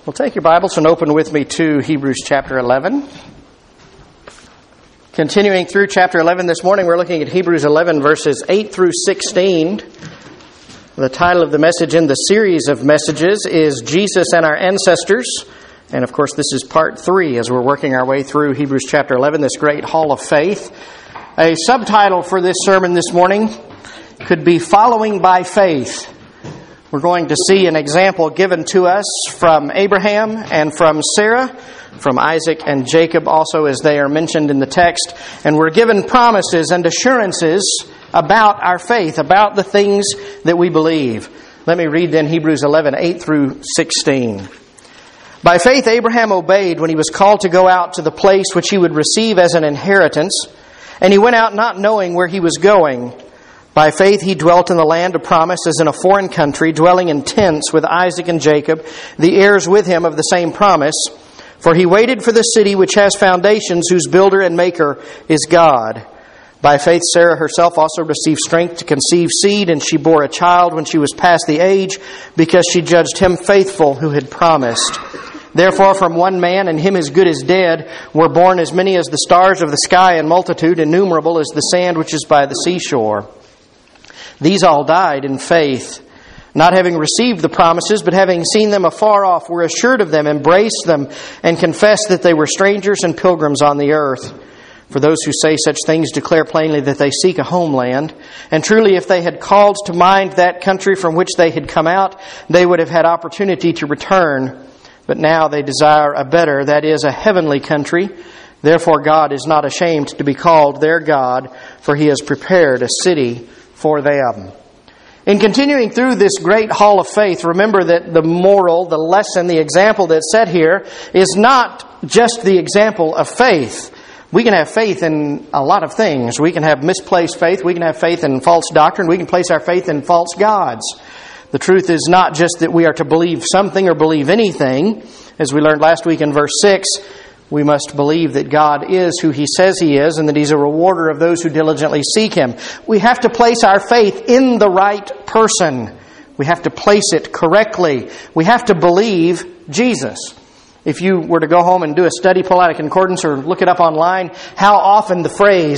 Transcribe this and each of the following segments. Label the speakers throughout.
Speaker 1: Well, take your Bibles and open with me to Hebrews chapter 11. Continuing through chapter 11 this morning, we're looking at Hebrews 11 verses 8 through 16. The title of the message in the series of messages is Jesus and Our Ancestors. And of course, this is part 3 as we're working our way through Hebrews chapter 11, this great hall of faith. A subtitle for this sermon this morning could be Following by Faith. We're going to see an example given to us from Abraham and from Sarah, from Isaac and Jacob also as they are mentioned in the text. And we're given promises and assurances about our faith, about the things that we believe. Let me read then Hebrews 11, 8 through 16. By faith Abraham obeyed when he was called to go out to the place which he would receive as an inheritance, and he went out not knowing where he was going. By faith he dwelt in the land of promise as in a foreign country, dwelling in tents with Isaac and Jacob, the heirs with him of the same promise. For he waited for the city which has foundations, whose builder and maker is God. By faith Sarah herself also received strength to conceive seed, and she bore a child when she was past the age, because she judged him faithful who had promised. Therefore from one man, and him as good as dead, were born as many as the stars of the sky, in multitude, innumerable as the sand which is by the seashore. These all died in faith, not having received the promises, but having seen them afar off, were assured of them, embraced them, and confessed that they were strangers and pilgrims on the earth. For those who say such things declare plainly that they seek a homeland. And truly, if they had called to mind that country from which they had come out, they would have had opportunity to return. But now they desire a better, that is, a heavenly country. Therefore God is not ashamed to be called their God, for He has prepared a city for them. In continuing through this great hall of faith, remember that the moral, the lesson, the example that's set here is not just the example of faith. We can have faith in a lot of things. We can have misplaced faith. We can have faith in false doctrine. We can place our faith in false gods. The truth is not just that we are to believe something or believe anything. As we learned last week in verse 6, we must believe that God is who He says He is, and that He's a rewarder of those who diligently seek Him. We have to place our faith in the right person. We have to place it correctly. We have to believe Jesus. If you were to go home and do a study, pull out a concordance or look it up online, how often the phrase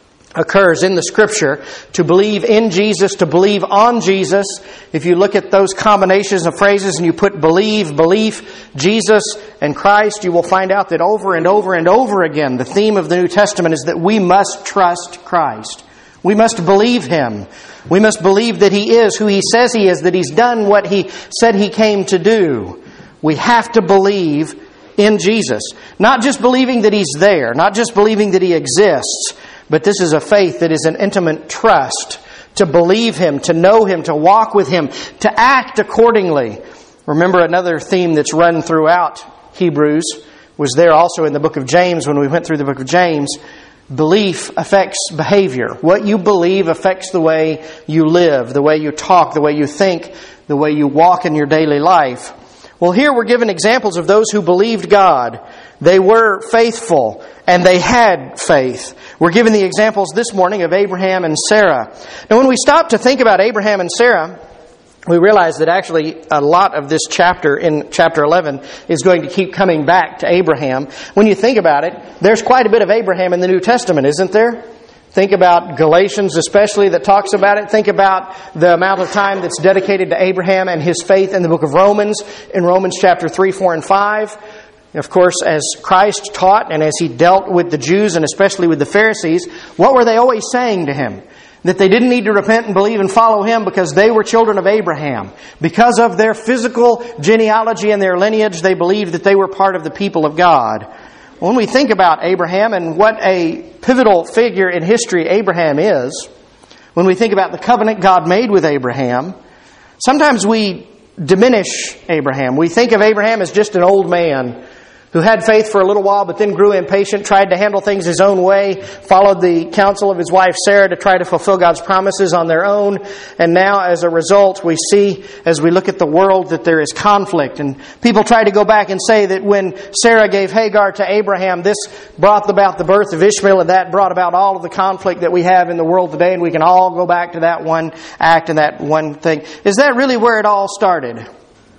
Speaker 1: occurs in the Scripture to believe in Jesus, to believe on Jesus. If you look at those combinations of phrases and you put believe, belief, Jesus, and Christ, you will find out that over and over and over again, the theme of the New Testament is that we must trust Christ. We must believe Him. We must believe that He is who He says He is, that He's done what He said He came to do. We have to believe in Jesus. Not just believing that He's there, not just believing that He exists, but this is a faith that is an intimate trust to believe Him, to know Him, to walk with Him, to act accordingly. Remember another theme that's run throughout Hebrews was there also in the book of James when we went through the book of James. Belief affects behavior. What you believe affects the way you live, the way you talk, the way you think, the way you walk in your daily life. Well, here we're given examples of those who believed God. They were faithful, and they had faith. We're given the examples this morning of Abraham and Sarah. Now, when we stop to think about Abraham and Sarah, we realize that actually a lot of this chapter in chapter 11 is going to keep coming back to Abraham. When you think about it, there's quite a bit of Abraham in the New Testament, isn't there? Think about Galatians especially that talks about it. Think about the amount of time that's dedicated to Abraham and his faith in the book of Romans, in Romans chapter 3, 4, and 5. Of course, as Christ taught and as He dealt with the Jews and especially with the Pharisees, what were they always saying to Him? That they didn't need to repent and believe and follow Him because they were children of Abraham. Because of their physical genealogy and their lineage, they believed that they were part of the people of God. When we think about Abraham and what a pivotal figure in history Abraham is, when we think about the covenant God made with Abraham, sometimes we diminish Abraham. We think of Abraham as just an old man who had faith for a little while but then grew impatient, tried to handle things his own way, followed the counsel of his wife Sarah to try to fulfill God's promises on their own. And now as a result, we see as we look at the world that there is conflict. And people try to go back and say that when Sarah gave Hagar to Abraham, this brought about the birth of Ishmael, and that brought about all of the conflict that we have in the world today, and we can all go back to that one act and that one thing. Is that really where it all started?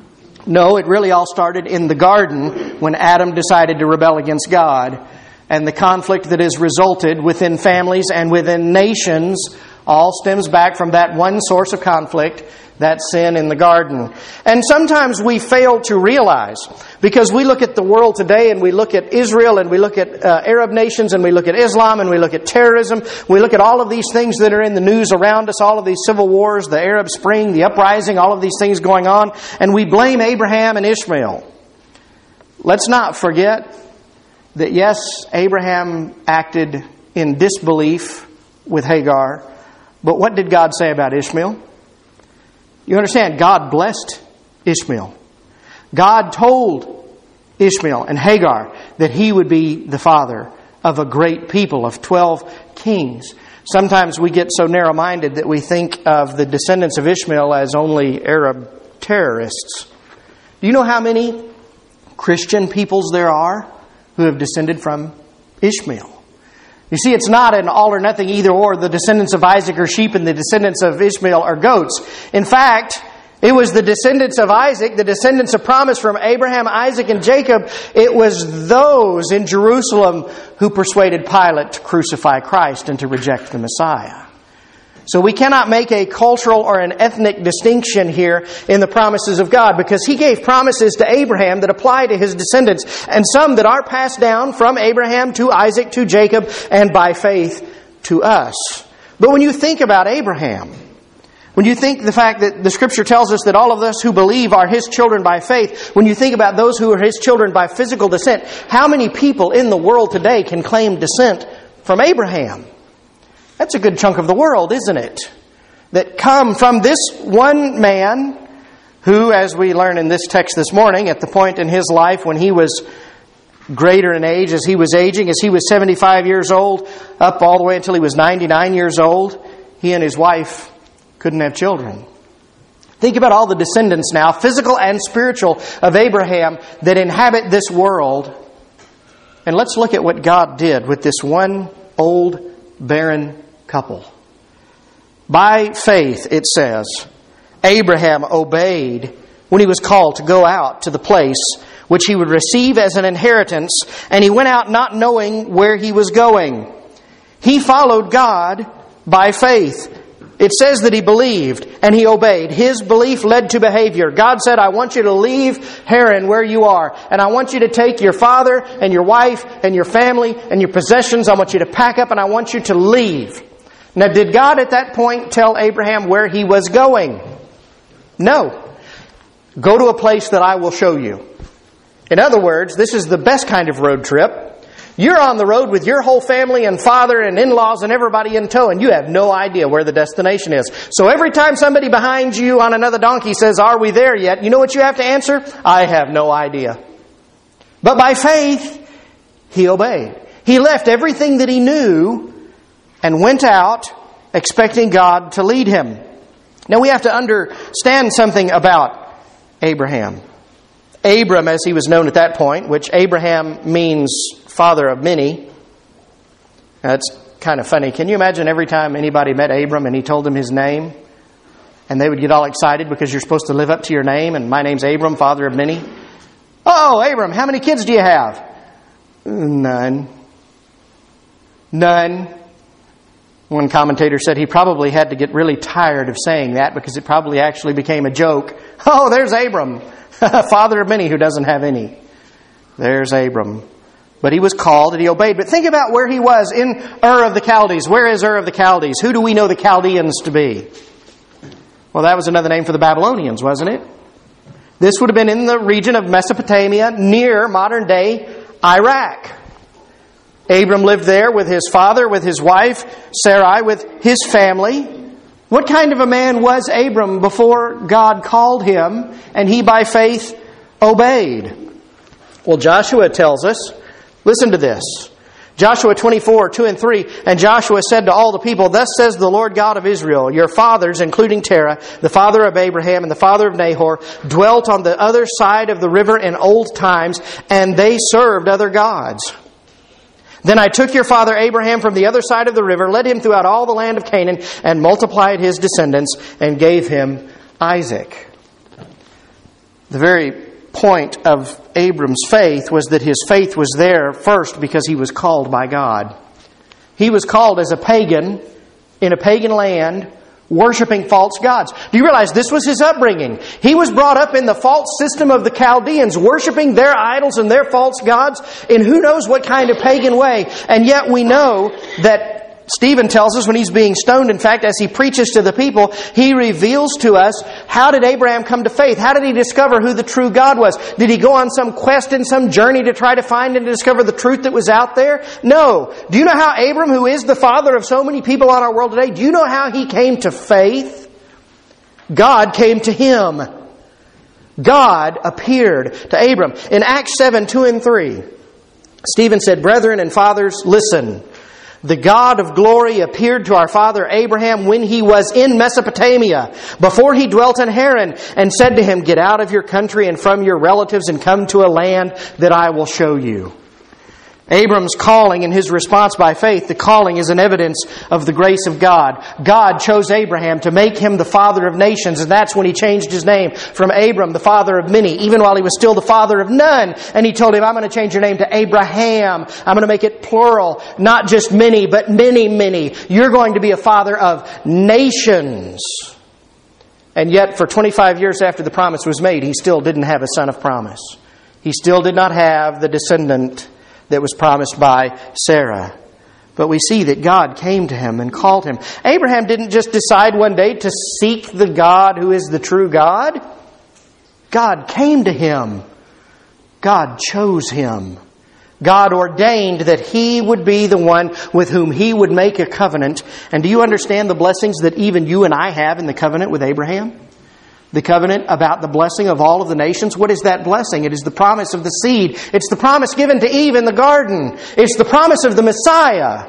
Speaker 1: No, it really all started in the garden when Adam decided to rebel against God. And the conflict that has resulted within families and within nations all stems back from that one source of conflict, that sin in the garden. And sometimes we fail to realize, because we look at the world today and we look at Israel and we look at Arab nations and we look at Islam and we look at terrorism, we look at all of these things that are in the news around us, all of these civil wars, the Arab Spring, the uprising, all of these things going on, and we blame Abraham and Ishmael. Let's not forget that yes, Abraham acted in disbelief with Hagar, but what did God say about Ishmael? You understand, God blessed Ishmael. God told Ishmael and Hagar that he would be the father of a great people, of 12 kings. Sometimes we get so narrow-minded that we think of the descendants of Ishmael as only Arab terrorists. Do you know how many Christian peoples there are who have descended from Ishmael? You see, it's not an all or nothing either or. The descendants of Isaac are sheep and the descendants of Ishmael are goats. In fact, it was the descendants of Isaac, the descendants of promise from Abraham, Isaac, and Jacob. It was those in Jerusalem who persuaded Pilate to crucify Christ and to reject the Messiah. So we cannot make a cultural or an ethnic distinction here in the promises of God, because He gave promises to Abraham that apply to his descendants, and some that are passed down from Abraham to Isaac to Jacob and by faith to us. But when you think about Abraham, when you think the fact that the Scripture tells us that all of us who believe are His children by faith, when you think about those who are His children by physical descent, how many people in the world today can claim descent from Abraham? That's a good chunk of the world, isn't it? That come from this one man who, as we learn in this text this morning, at the point in his life when he was greater in age, as he was aging, as he was 75 years old, up all the way until he was 99 years old, he and his wife couldn't have children. Think about all the descendants now, physical and spiritual, of Abraham that inhabit this world. And let's look at what God did with this one old, barren couple. By faith, it says, Abraham obeyed when he was called to go out to the place which he would receive as an inheritance, and he went out not knowing where he was going. He followed God by faith. It says that he believed and he obeyed. His belief led to behavior. God said, I want you to leave Haran where you are, and I want you to take your father and your wife and your family and your possessions. I want you to pack up and I want you to leave. Now, did God at that point tell Abraham where he was going? No. Go to a place that I will show you. In other words, this is the best kind of road trip. You're on the road with your whole family and father and in-laws and everybody in tow, and you have no idea where the destination is. So every time somebody behind you on another donkey says, are we there yet? You know what you have to answer? I have no idea. But by faith, he obeyed. He left everything that he knew and went out expecting God to lead him. Now we have to understand something about Abraham. Abram, as he was known at that point, which Abraham means father of many. That's kind of funny. Can you imagine every time anybody met Abram and he told them his name, and they would get all excited because you're supposed to live up to your name, and my name's Abram, father of many. Oh, Abram, how many kids do you have? None. One commentator said he probably had to get really tired of saying that because it probably actually became a joke. Oh, there's Abram, father of many who doesn't have any. There's Abram. But he was called and he obeyed. But think about where he was, in Ur of the Chaldees. Where is Ur of the Chaldees? Who do we know the Chaldeans to be? Well, that was another name for the Babylonians, wasn't it? This would have been in the region of Mesopotamia, near modern-day Iraq. Abram lived there with his father, with his wife, Sarai, with his family. What kind of a man was Abram before God called him and he by faith obeyed? Well, Joshua tells us, listen to this. Joshua 24, 2 and 3, and Joshua said to all the people, thus says the Lord God of Israel, your fathers, including Terah, the father of Abraham and the father of Nahor, dwelt on the other side of the river in old times, and they served other gods. Then I took your father Abraham from the other side of the river, led him throughout all the land of Canaan, and multiplied his descendants, and gave him Isaac. The very point of Abram's faith was that his faith was there first because he was called by God. He was called as a pagan in a pagan land, worshiping false gods. Do you realize this was his upbringing? He was brought up in the false system of the Chaldeans, worshiping their idols and their false gods in who knows what kind of pagan way. And yet we know that Stephen tells us when he's being stoned, in fact, as he preaches to the people, he reveals to us, how did Abraham come to faith? How did he discover who the true God was? Did he go on some quest and some journey to try to find and discover the truth that was out there? No. Do you know how Abram, who is the father of so many people on our world today, do you know how he came to faith? God came to him. God appeared to Abram. In Acts 7, 2 and 3, Stephen said, "Brethren and fathers, listen. The God of glory appeared to our father Abraham when he was in Mesopotamia, before he dwelt in Haran, and said to him, 'Get out of your country and from your relatives and come to a land that I will show you.'" Abram's calling and his response by faith, the calling is an evidence of the grace of God. God chose Abraham to make him the father of nations, and that's when he changed his name from Abram, the father of many, even while he was still the father of none. And he told him, "I'm going to change your name to Abraham. I'm going to make it plural, not just many, but many, many. You're going to be a father of nations." And yet, for 25 years after the promise was made, he still didn't have a son of promise. He still did not have the descendant that was promised by Sarah. But we see that God came to him and called him. Abraham didn't just decide one day to seek the God who is the true God. God came to him. God chose him. God ordained that he would be the one with whom he would make a covenant. And do you understand the blessings that even you and I have in the covenant with Abraham? The covenant about the blessing of all of the nations. What is that blessing? It is the promise of the seed. It's the promise given to Eve in the garden. It's the promise of the Messiah.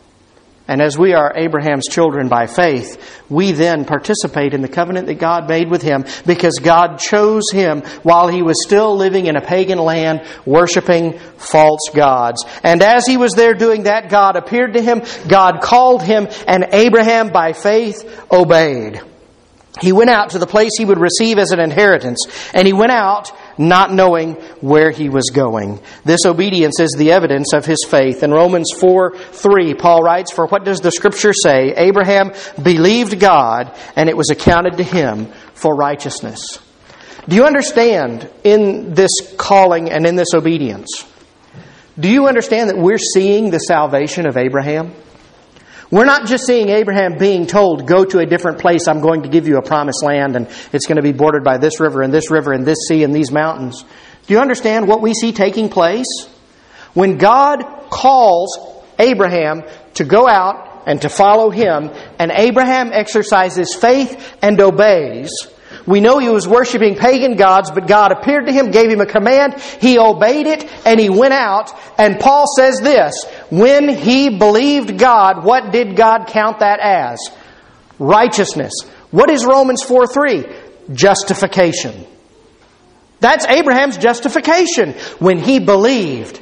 Speaker 1: And as we are Abraham's children by faith, we then participate in the covenant that God made with him, because God chose him while he was still living in a pagan land, worshiping false gods. And as he was there doing that, God appeared to him, God called him, and Abraham by faith obeyed. He went out to the place he would receive as an inheritance, and he went out not knowing where he was going. This obedience is the evidence of his faith. In Romans 4:3, Paul writes, "For what does the Scripture say? Abraham believed God, and it was accounted to him for righteousness." Do you understand in this calling and in this obedience? Do you understand that we're seeing the salvation of Abraham? We're not just seeing Abraham being told, "Go to a different place, I'm going to give you a promised land, and it's going to be bordered by this river and this sea and these mountains." Do you understand what we see taking place? When God calls Abraham to go out and to follow him, and Abraham exercises faith and obeys, we know he was worshiping pagan gods, but God appeared to him, gave him a command, he obeyed it, and he went out. And Paul says this, when he believed God, what did God count that as? Righteousness. What is Romans 4:3? Justification. That's Abraham's justification. When he believed,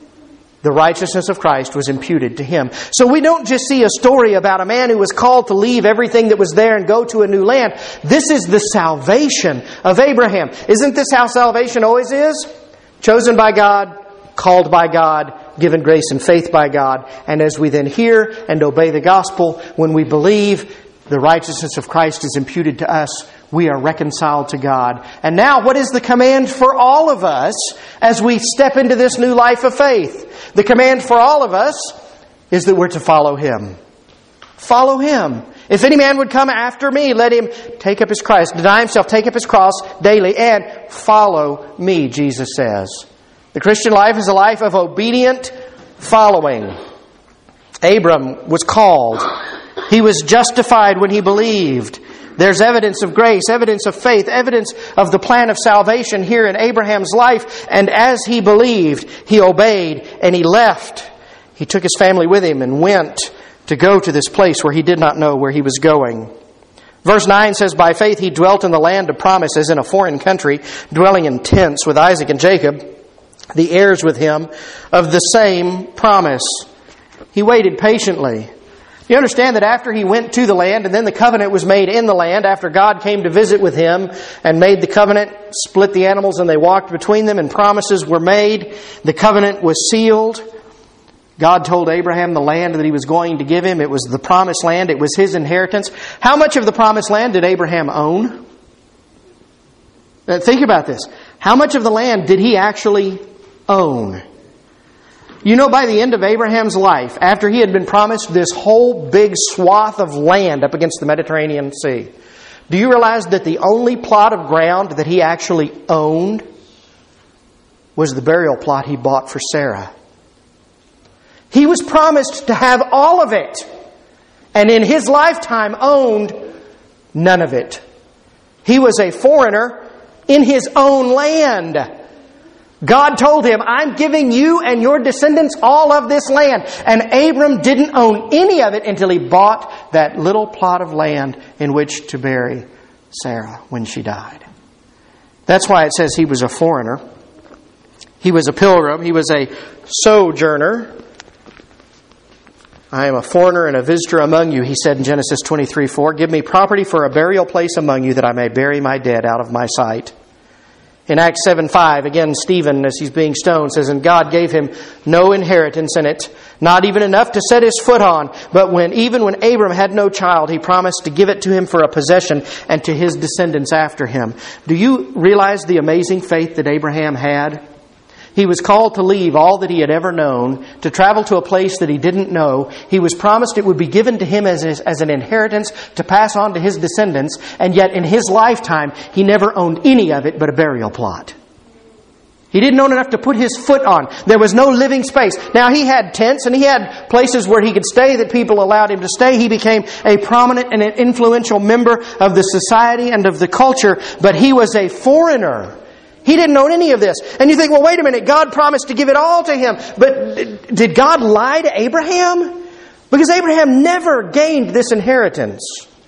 Speaker 1: the righteousness of Christ was imputed to him. So we don't just see a story about a man who was called to leave everything that was there and go to a new land. This is the salvation of Abraham. Isn't this how salvation always is? Chosen by God, called by God, given grace and faith by God. And as we then hear and obey the gospel, when we believe, the righteousness of Christ is imputed to us. We are reconciled to God. And now, what is the command for all of us as we step into this new life of faith? The command for all of us is that we're to follow him. Follow him. If any man would come after me, let him take up his cross, deny himself, take up his cross daily, and follow me, Jesus says. The Christian life is a life of obedient following. Abram was called. He was justified when he believed. There's evidence of grace, evidence of faith, evidence of the plan of salvation here in Abraham's life. And as he believed, he obeyed and he left. He took his family with him and went to go to this place where he did not know where he was going. Verse 9 says, "By faith he dwelt in the land of promises in a foreign country, dwelling in tents with Isaac and Jacob, the heirs with him of the same promise." He waited patiently. You understand that after he went to the land and then the covenant was made in the land, after God came to visit with him and made the covenant, split the animals and they walked between them and promises were made, the covenant was sealed. God told Abraham the land that he was going to give him. It was the promised land. It was his inheritance. How much of the promised land did Abraham own? Now, think about this. How much of the land did he actually own? You know, by the end of Abraham's life, after he had been promised this whole big swath of land up against the Mediterranean Sea, do you realize that the only plot of ground that he actually owned was the burial plot he bought for Sarah? He was promised to have all of it, and in his lifetime owned none of it. He was a foreigner in his own land. God told him, I'm giving you and your descendants all of this land. And Abram didn't own any of it until he bought that little plot of land in which to bury Sarah when she died. That's why it says he was a foreigner. He was a pilgrim. He was a sojourner. I am a foreigner and a visitor among you, he said in Genesis 23:4. Give me property for a burial place among you that I may bury my dead out of my sight. In Acts 7:5, again, Stephen, as he's being stoned, says, and God gave him no inheritance in it, not even enough to set his foot on. But even when Abram had no child, he promised to give it to him for a possession and to his descendants after him. Do you realize the amazing faith that Abraham had? He was called to leave all that he had ever known, to travel to a place that he didn't know. He was promised it would be given to him as an inheritance to pass on to his descendants, and yet in his lifetime, he never owned any of it but a burial plot. He didn't own enough to put his foot on. There was no living space. Now, he had tents and he had places where he could stay that people allowed him to stay. He became a prominent and an influential member of the society and of the culture, but he was a foreigner. He didn't own any of this. And you think, well, wait a minute, God promised to give it all to him. But did God lie to Abraham? Because Abraham never gained this inheritance.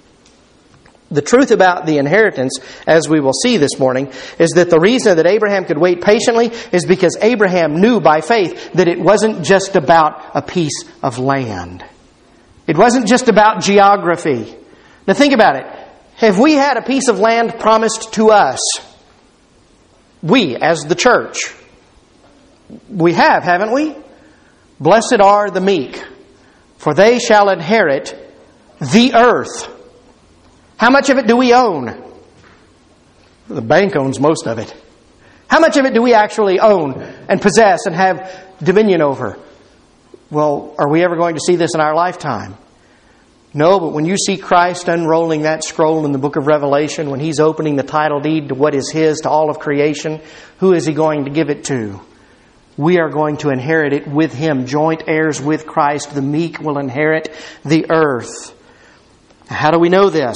Speaker 1: The truth about the inheritance, as we will see this morning, is that the reason that Abraham could wait patiently is because Abraham knew by faith that it wasn't just about a piece of land. It wasn't just about geography. Now think about it. Have we had a piece of land promised to us? We, as the church, we have, haven't we? Blessed are the meek, for they shall inherit the earth. How much of it do we own? The bank owns most of it. How much of it do we actually own and possess and have dominion over? Well, are we ever going to see this in our lifetime? No, but when you see Christ unrolling that scroll in the book of Revelation, when He's opening the title deed to what is His, to all of creation, who is He going to give it to? We are going to inherit it with Him, joint heirs with Christ. The meek will inherit the earth. How do we know this?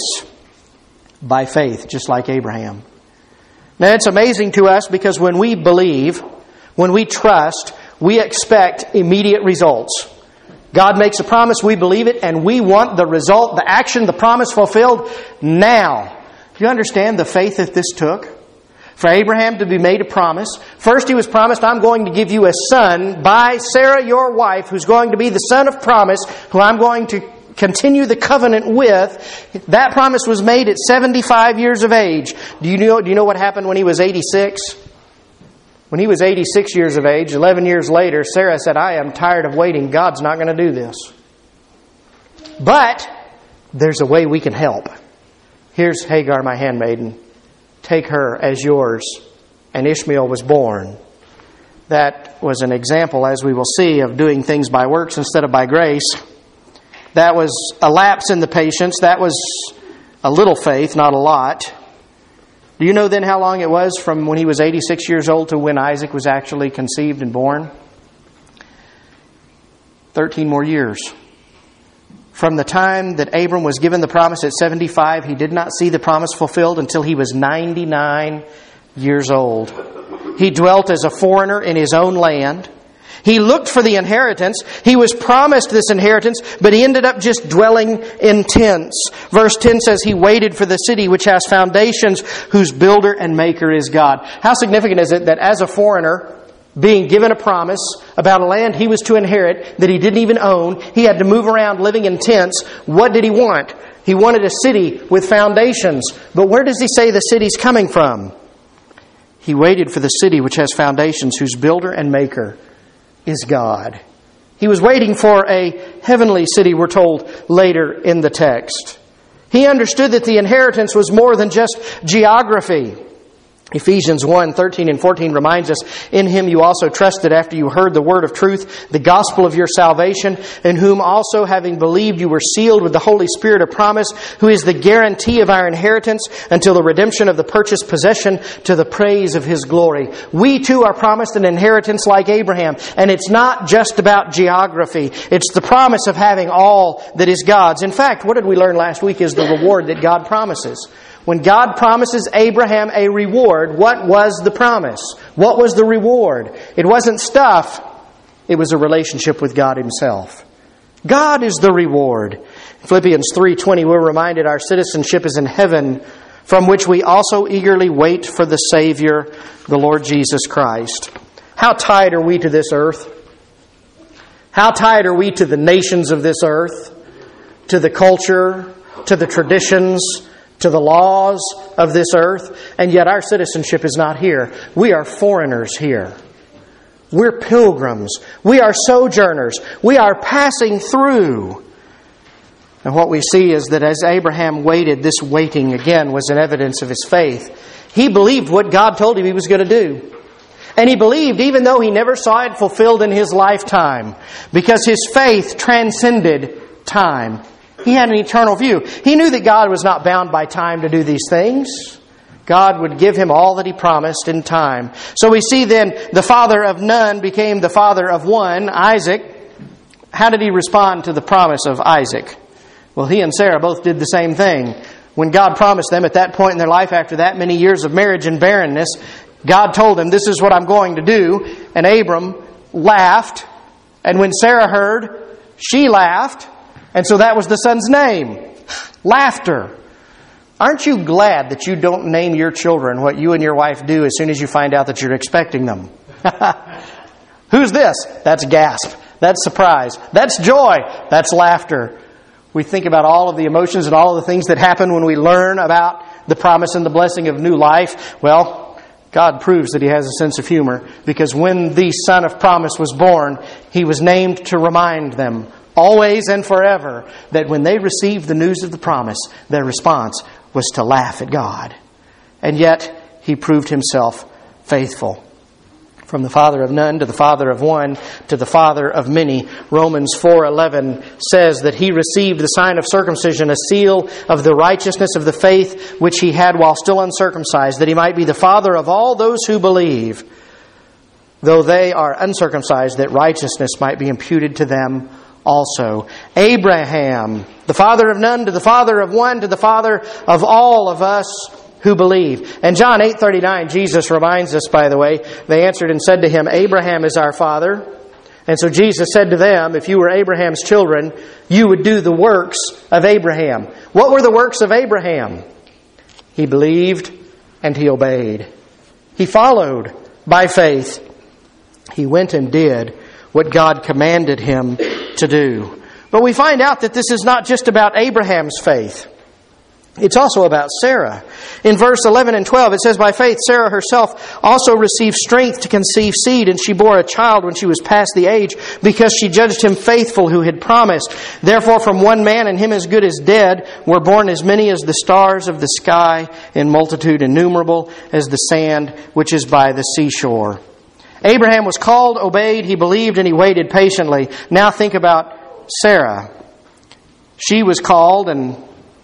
Speaker 1: By faith, just like Abraham. Now, it's amazing to us because when we believe, when we trust, we expect immediate results. God makes a promise, we believe it, and we want the result, the action, the promise fulfilled now. Do you understand the faith that this took? For Abraham to be made a promise. First he was promised, I'm going to give you a son by Sarah, your wife, who's going to be the son of promise, who I'm going to continue the covenant with. That promise was made at 75 years of age. Do you know what happened when he was 86? When he was 86 years of age, 11 years later, Sarah said, I am tired of waiting. God's not going to do this. But there's a way we can help. Here's Hagar, my handmaiden. Take her as yours. And Ishmael was born. That was an example, as we will see, of doing things by works instead of by grace. That was a lapse in the patience. That was a little faith, not a lot. Do you know then how long it was from when he was 86 years old to when Isaac was actually conceived and born? 13 more years. From the time that Abram was given the promise at 75, he did not see the promise fulfilled until he was 99 years old. He dwelt as a foreigner in his own land. He looked for the inheritance. He was promised this inheritance, but he ended up just dwelling in tents. Verse 10 says he waited for the city which has foundations, whose builder and maker is God. How significant is it that as a foreigner, being given a promise about a land he was to inherit that he didn't even own. He had to move around living in tents. What did he want? He wanted a city with foundations. But where does he say the city's coming from? He waited for the city which has foundations, whose builder and maker is God. He was waiting for a heavenly city, we're told later in the text. He understood that the inheritance was more than just geography. Ephesians 1:13 and 14 reminds us, in Him you also trusted after you heard the word of truth, the gospel of your salvation, in whom also having believed you were sealed with the Holy Spirit of promise, who is the guarantee of our inheritance until the redemption of the purchased possession to the praise of His glory. We too are promised an inheritance like Abraham, and it's not just about geography. It's the promise of having all that is God's. In fact, what did we learn last week is the reward that God promises. When God promises Abraham a reward, what was the promise? What was the reward? It wasn't stuff. It was a relationship with God Himself. God is the reward. In Philippians 3:20, we're reminded our citizenship is in heaven, from which we also eagerly wait for the Savior, the Lord Jesus Christ. How tied are we to this earth? How tied are we to the nations of this earth? To the culture? To the traditions? To the laws of this earth, and yet our citizenship is not here. We are foreigners here. We're pilgrims. We are sojourners. We are passing through. And what we see is that as Abraham waited, this waiting again was an evidence of his faith. He believed what God told him He was going to do. And he believed even though he never saw it fulfilled in his lifetime, because his faith transcended time. He had an eternal view. He knew that God was not bound by time to do these things. God would give him all that He promised in time. So we see then the father of none became the father of one, Isaac. How did he respond to the promise of Isaac? Well, he and Sarah both did the same thing. When God promised them at that point in their life, after that many years of marriage and barrenness, God told them, this is what I'm going to do. And Abram laughed. And when Sarah heard, she laughed. And so that was the son's name. Laughter. Aren't you glad that you don't name your children what you and your wife do as soon as you find out that you're expecting them? Who's this? That's gasp. That's surprise. That's joy. That's laughter. We think about all of the emotions and all of the things that happen when we learn about the promise and the blessing of new life. Well, God proves that He has a sense of humor, because when the Son of Promise was born, He was named to remind them always and forever that when they received the news of the promise, their response was to laugh at God. And yet, He proved Himself faithful. From the father of none to the father of one to the father of many, Romans 4:11 says that He received the sign of circumcision, a seal of the righteousness of the faith which He had while still uncircumcised, that He might be the father of all those who believe, though they are uncircumcised, that righteousness might be imputed to them also. Abraham, the father of none to the father of one to the father of all of us who believe. And John 8:39, Jesus reminds us, by the way, they answered and said to Him, Abraham is our father. And so Jesus said to them, if you were Abraham's children, you would do the works of Abraham. What were the works of Abraham? He believed and he obeyed. He followed by faith. He went and did what God commanded him to do. But we find out that this is not just about Abraham's faith. It's also about Sarah. In verse 11 and 12, it says, by faith Sarah herself also received strength to conceive seed, and she bore a child when she was past the age, because she judged him faithful who had promised. Therefore from one man, and him as good as dead, were born as many as the stars of the sky, in multitude innumerable as the sand which is by the seashore. Abraham was called, obeyed, he believed, and he waited patiently. Now think about Sarah. She was called, and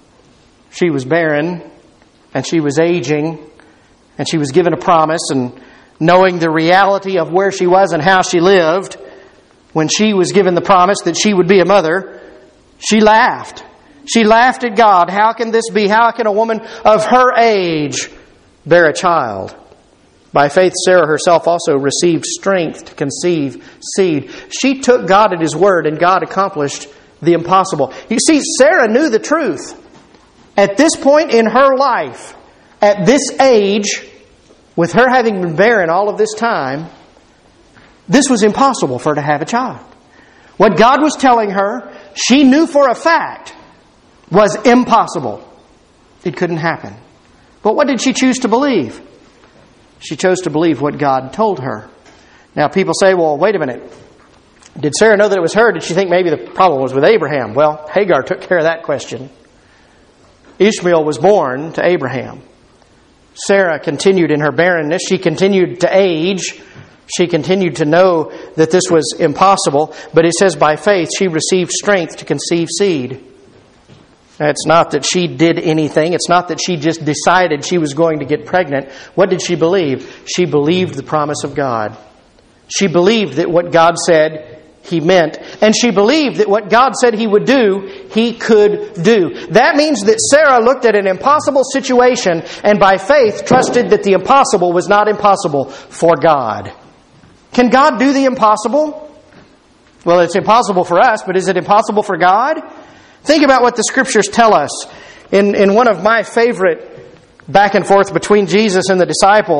Speaker 1: she was barren, and she was aging, and she was given a promise, and knowing the reality of where she was and how she lived, when she was given the promise that she would be a mother, she laughed. She laughed at God. How can this be? How can a woman of her age bear a child? By faith, Sarah herself also received strength to conceive seed. She took God at His word, and God accomplished the impossible. You see, Sarah knew the truth. At this point in her life, at this age, with her having been barren all of this time, This was impossible for her to have a child. What God was telling her, she knew for a fact, was impossible. It couldn't happen. But what did she choose to believe? She chose to believe what God told her. Now people say, well, wait a minute. Did Sarah know that it was her? Did she think maybe the problem was with Abraham? Well, Hagar took care of that question. Ishmael was born to Abraham. Sarah continued in her barrenness. She continued to age. She continued to know that this was impossible. But it says by faith she received strength to conceive seed. Now, it's not that she did anything. It's not that she just decided she was going to get pregnant. What did she believe? She believed the promise of God. She believed that what God said He meant. And she believed that what God said He would do, He could do. That means that Sarah looked at an impossible situation and by faith trusted that the impossible was not impossible for God. Can God do the impossible? Well, it's impossible for us, but is it impossible for God? Think about what the Scriptures tell us. In one of my favorite back and forth between Jesus and the disciples,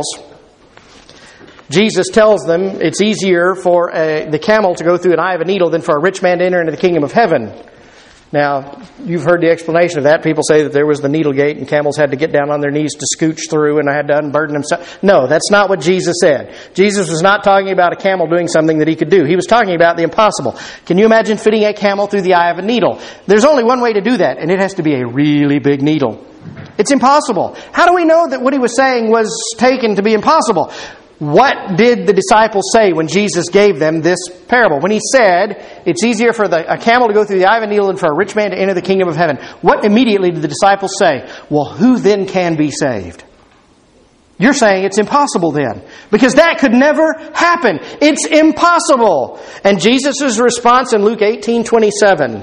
Speaker 1: Jesus tells them it's easier for the camel to go through an eye of a needle than for a rich man to enter into the kingdom of heaven. Now, you've heard the explanation of that. People say that there was the needle gate and camels had to get down on their knees to scooch through and had to unburden themselves. No, that's not what Jesus said. Jesus was not talking about a camel doing something that he could do. He was talking about the impossible. Can you imagine fitting a camel through the eye of a needle? There's only one way to do that, and it has to be a really big needle. It's impossible. How do we know that what he was saying was taken to be impossible? What did the disciples say when Jesus gave them this parable? When He said, it's easier for a camel to go through the eye of a needle than for a rich man to enter the kingdom of heaven. What immediately did the disciples say? Well, who then can be saved? You're saying it's impossible then. Because that could never happen. It's impossible. And Jesus' response in Luke 18:27,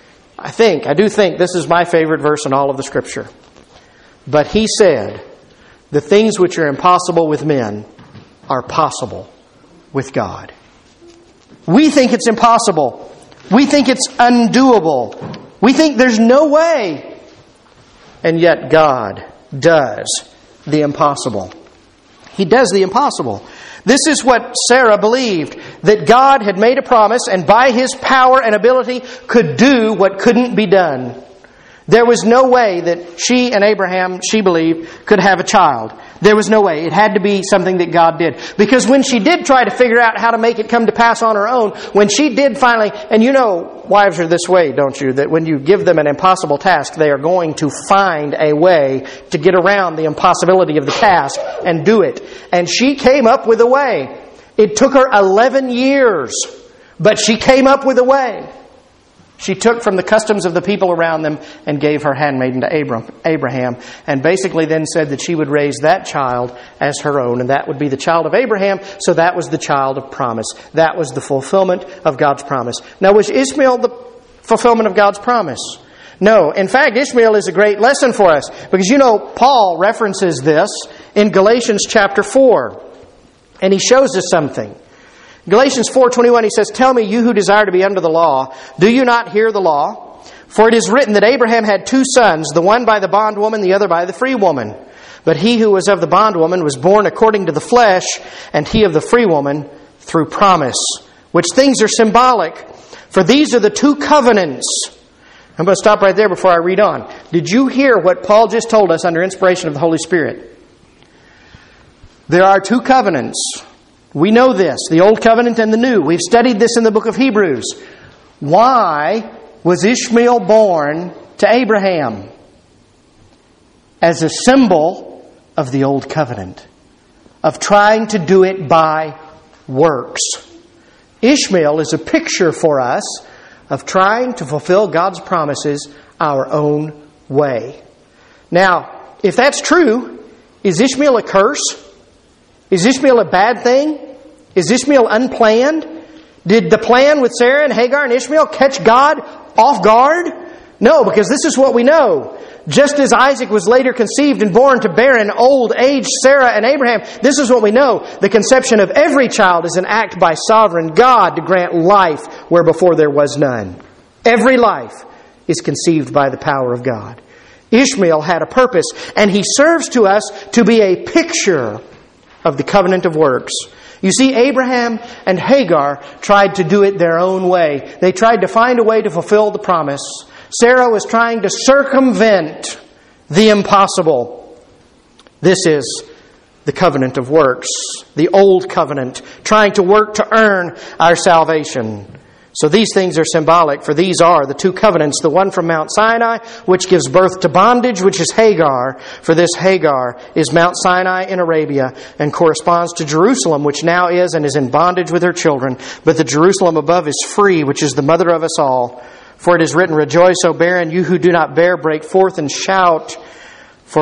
Speaker 1: I do think this is my favorite verse in all of the Scripture. But He said, the things which are impossible with men are possible with God. We think it's impossible. We think it's undoable. We think there's no way. And yet God does the impossible. He does the impossible. This is what Sarah believed, that God had made a promise and by His power and ability could do what couldn't be done. There was no way that she and Abraham, she believed, could have a child. There was no way. It had to be something that God did. Because when she did try to figure out how to make it come to pass on her own, when she did finally, and you know, wives are this way, don't you? That when you give them an impossible task, they are going to find a way to get around the impossibility of the task and do it. And she came up with a way. It took her 11 years, but she came up with a way. She took from the customs of the people around them and gave her handmaiden to Abraham, and basically then said that she would raise that child as her own, and that would be the child of Abraham, so that was the child of promise. That was the fulfillment of God's promise. Now, was Ishmael the fulfillment of God's promise? No. In fact, Ishmael is a great lesson for us, because you know, Paul references this in Galatians chapter 4, and he shows us something. Galatians 4:21, he says, tell me, you who desire to be under the law, do you not hear the law? For it is written that Abraham had two sons, the one by the bondwoman, the other by the free woman. But he who was of the bondwoman was born according to the flesh, and he of the free woman through promise. Which things are symbolic? For these are the two covenants. I'm going to stop right there before I read on. Did you hear what Paul just told us under inspiration of the Holy Spirit? There are two covenants. We know this, the Old Covenant and the New. We've studied this in the book of Hebrews. Why was Ishmael born to Abraham? As a symbol of the Old Covenant, of trying to do it by works. Ishmael is a picture for us of trying to fulfill God's promises our own way. Now, if that's true, is Ishmael a curse? Is Ishmael a bad thing? Is Ishmael unplanned? Did the plan with Sarah and Hagar and Ishmael catch God off guard? No, because this is what we know. Just as Isaac was later conceived and born to barren, old-aged Sarah and Abraham, this is what we know. The conception of every child is an act by sovereign God to grant life where before there was none. Every life is conceived by the power of God. Ishmael had a purpose, and he serves to us to be a picture of the covenant of works. You see, Abraham and Hagar tried to do it their own way. They tried to find a way to fulfill the promise. Sarah was trying to circumvent the impossible. This is the covenant of works, the old covenant, trying to work to earn our salvation. So these things are symbolic, for these are the two covenants, the one from Mount Sinai, which gives birth to bondage, which is Hagar. For this Hagar is Mount Sinai in Arabia and corresponds to Jerusalem, which now is and is in bondage with her children. But the Jerusalem above is free, which is the mother of us all. For it is written, Rejoice, O barren, you who do not bear, break forth and shout. For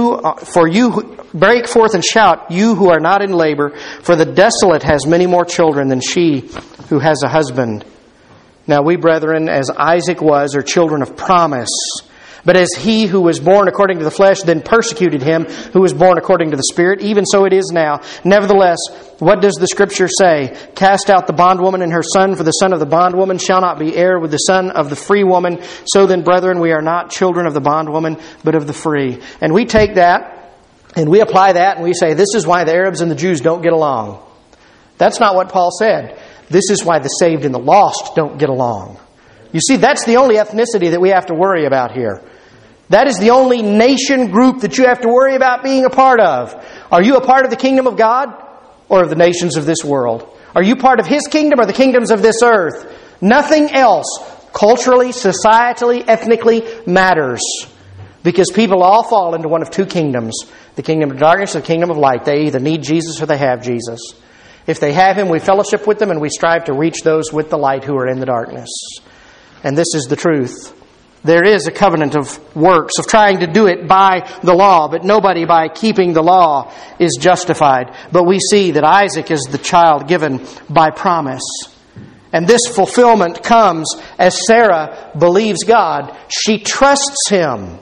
Speaker 1: you break forth and shout, you who are not in labor, for the desolate has many more children than she who has a husband. Now we, brethren, as Isaac was, are children of promise. But as he who was born according to the flesh then persecuted him who was born according to the Spirit, even so it is now. Nevertheless, what does the Scripture say? Cast out the bondwoman and her son, for the son of the bondwoman shall not be heir with the son of the free woman. So then, brethren, we are not children of the bondwoman, but of the free. And we take that, and we apply that, and we say, this is why the Arabs and the Jews don't get along. That's not what Paul said. This is why the saved and the lost don't get along. You see, that's the only ethnicity that we have to worry about here. That is the only nation group that you have to worry about being a part of. Are you a part of the kingdom of God or of the nations of this world? Are you part of His kingdom or the kingdoms of this earth? Nothing else, culturally, societally, ethnically, matters. Because people all fall into one of two kingdoms. The kingdom of darkness or the kingdom of light. They either need Jesus or they have Jesus. If they have Him, we fellowship with them and we strive to reach those with the light who are in the darkness. And this is the truth. There is a covenant of works, of trying to do it by the law, but nobody by keeping the law is justified. But we see that Isaac is the child given by promise. And this fulfillment comes as Sarah believes God. She trusts Him.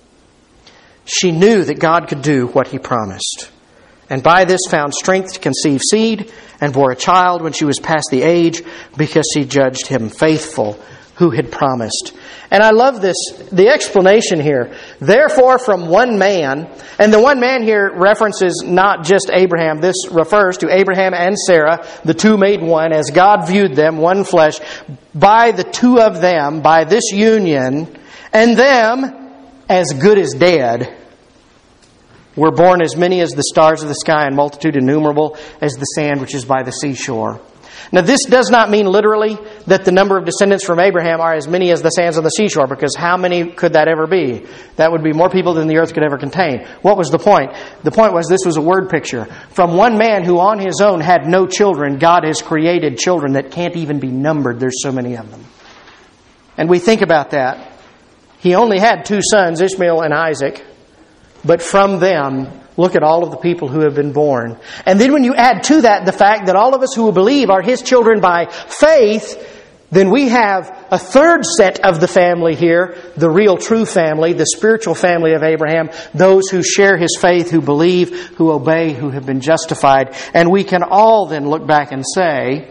Speaker 1: She knew that God could do what He promised. And by this found strength to conceive seed and bore a child when she was past the age, because she judged Him faithful who had promised. And I love this, the explanation here. Therefore, from one man, and the one man here references not just Abraham. This refers to Abraham and Sarah, the two made one, as God viewed them, one flesh. By the two of them, by this union, and them, as good as dead, were born as many as the stars of the sky, and multitude innumerable as the sand which is by the seashore. Now, this does not mean literally that the number of descendants from Abraham are as many as the sands on the seashore, because how many could that ever be? That would be more people than the earth could ever contain. What was the point? The point was this was a word picture. From one man who on his own had no children, God has created children that can't even be numbered. There's so many of them. And we think about that. He only had two sons, Ishmael and Isaac, but from them, look at all of the people who have been born. And then when you add to that the fact that all of us who believe are His children by faith, then we have a third set of the family here, the real true family, the spiritual family of Abraham, those who share his faith, who believe, who obey, who have been justified. And we can all then look back and say,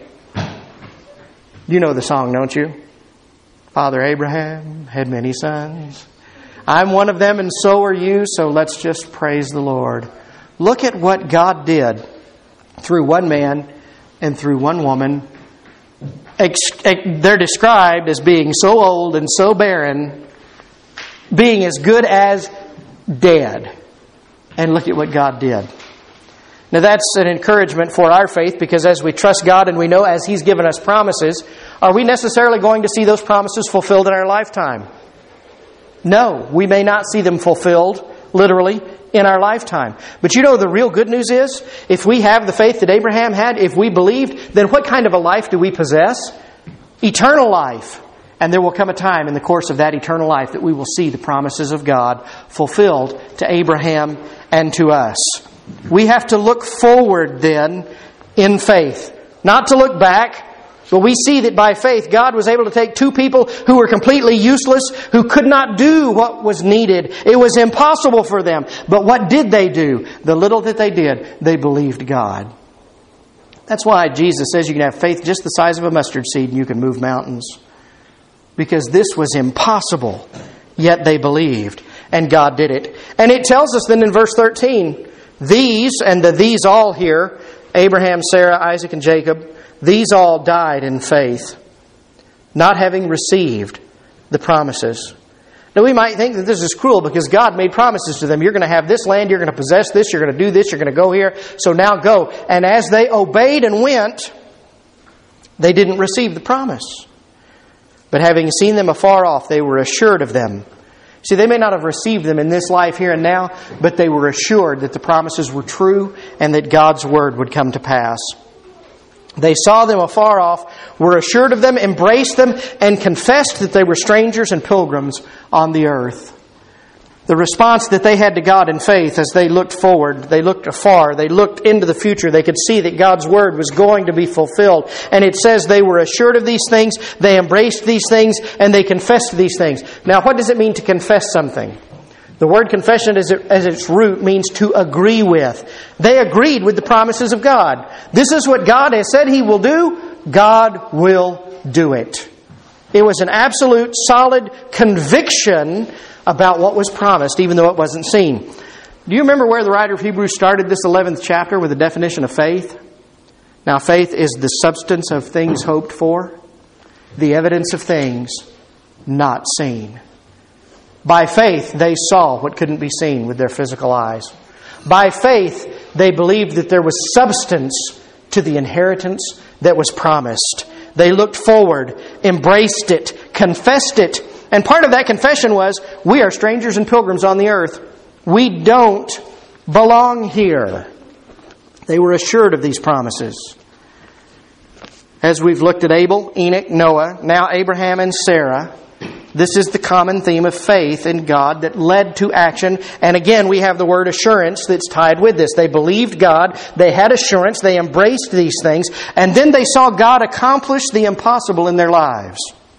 Speaker 1: you know the song, don't you? Father Abraham had many sons. I'm one of them and so are you, so let's just praise the Lord. Look at what God did through one man and through one woman. They're described as being so old and so barren, being as good as dead. And look at what God did. Now that's an encouragement for our faith, because as we trust God and we know as He's given us promises, are we necessarily going to see those promises fulfilled in our lifetime? No, we may not see them fulfilled, literally, in our lifetime. But you know the real good news is, if we have the faith that Abraham had, if we believed, then what kind of a life do we possess? Eternal life. And there will come a time in the course of that eternal life that we will see the promises of God fulfilled to Abraham and to us. We have to look forward then in faith, not to look back. But we see that by faith, God was able to take two people who were completely useless, who could not do what was needed. It was impossible for them. But what did they do? The little that they did, they believed God. That's why Jesus says you can have faith just the size of a mustard seed and you can move mountains. Because this was impossible, yet they believed. And God did it. And it tells us then in verse 13, These, and these all here, Abraham, Sarah, Isaac, and Jacob, these all died in faith, not having received the promises. Now we might think that this is cruel because God made promises to them. You're going to have this land, you're going to possess this, you're going to do this, you're going to go here, so now go. And as they obeyed and went, they didn't receive the promise. But having seen them afar off, they were assured of them. See, they may not have received them in this life here and now, but they were assured that the promises were true and that God's word would come to pass. They saw them afar off, were assured of them, embraced them, and confessed that they were strangers and pilgrims on the earth. The response that they had to God in faith as they looked forward, they looked afar, they looked into the future, they could see that God's word was going to be fulfilled. And it says they were assured of these things, they embraced these things, and they confessed these things. Now, what does it mean to confess something? The word confession as its root means to agree with. They agreed with the promises of God. This is what God has said He will do. God will do it. It was an absolute, solid conviction about what was promised, even though it wasn't seen. Do you remember where the writer of Hebrews started this 11th chapter with the definition of faith? Now, faith is the substance of things hoped for, the evidence of things not seen. By faith, they saw what couldn't be seen with their physical eyes. By faith, they believed that there was substance to the inheritance that was promised. They looked forward, embraced it, confessed it. And part of that confession was, we are strangers and pilgrims on the earth. We don't belong here. They were assured of these promises. As we've looked at Abel, Enoch, Noah, now Abraham and Sarah, this is the common theme of faith in God that led to action. And again, we have the word assurance that's tied with this. They believed God, they had assurance, they embraced these things, and then they saw God accomplish the impossible in their lives.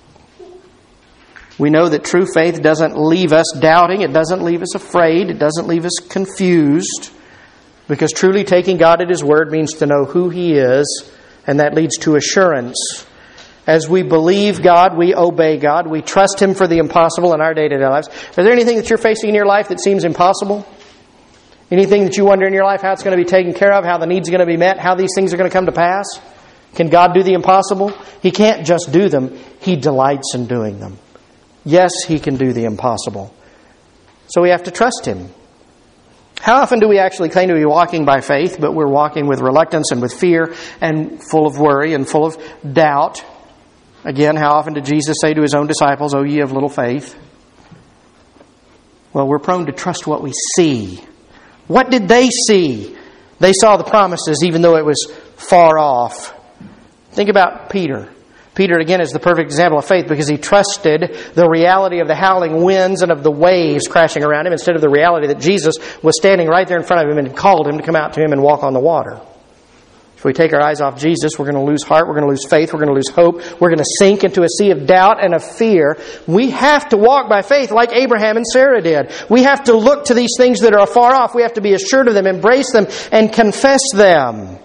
Speaker 1: We know that true faith doesn't leave us doubting, it doesn't leave us afraid, it doesn't leave us confused, because truly taking God at His word means to know who He is, and that leads to assurance. As we believe God, we obey God, we trust Him for the impossible in our day-to-day lives. Is there anything that you're facing in your life that seems impossible? Anything that you wonder in your life how it's going to be taken care of, how the needs are going to be met, how these things are going to come to pass? Can God do the impossible? He can't just do them. He delights in doing them. Yes, He can do the impossible. So we have to trust Him. How often do we actually claim to be walking by faith, but we're walking with reluctance and with fear and full of worry and full of doubt? Again, how often did Jesus say to His own disciples, "O ye of little faith"? Well, we're prone to trust what we see. What did they see? They saw the promises even though it was far off. Think about Peter. Peter, again, is the perfect example of faith because he trusted the reality of the howling winds and of the waves crashing around him instead of the reality that Jesus was standing right there in front of him and called him to come out to him and walk on the water. If we take our eyes off Jesus, we're going to lose heart, we're going to lose faith, we're going to lose hope, we're going to sink into a sea of doubt and of fear. We have to walk by faith like Abraham and Sarah did. We have to look to these things that are afar off. We have to be assured of them, embrace them, and confess them.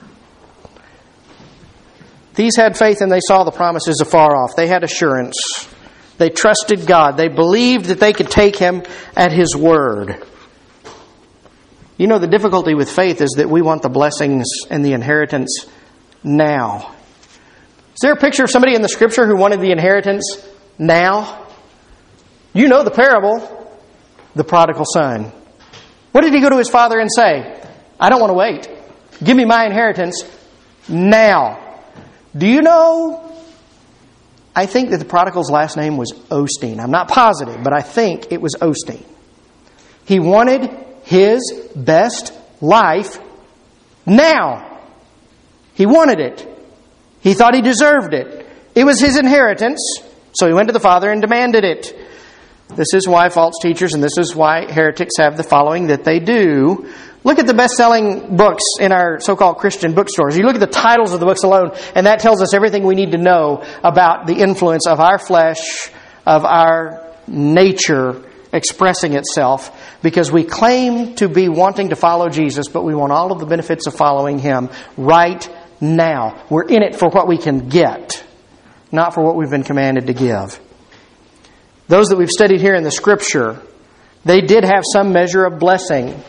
Speaker 1: These had faith and they saw the promises afar off. They had assurance. They trusted God. They believed that they could take Him at His word. You know, the difficulty with faith is that we want the blessings and the inheritance now. Is there a picture of somebody in the Scripture who wanted the inheritance now? You know the parable, the prodigal son. What did he go to his father and say? I don't want to wait. Give me my inheritance now. Do you know, I think that the prodigal's last name was Osteen. I'm not positive, but I think it was Osteen. He wanted his best life now. He wanted it. He thought he deserved it. It was his inheritance, so he went to the father and demanded it. This is why false teachers and this is why heretics have the following that they do. Look at the best-selling books in our so-called Christian bookstores. You look at the titles of the books alone, and that tells us everything we need to know about the influence of our flesh, of our nature expressing itself, because we claim to be wanting to follow Jesus, but we want all of the benefits of following Him right now. We're in it for what we can get, not for what we've been commanded to give. Those that we've studied here in the Scripture, they did have some measure of blessing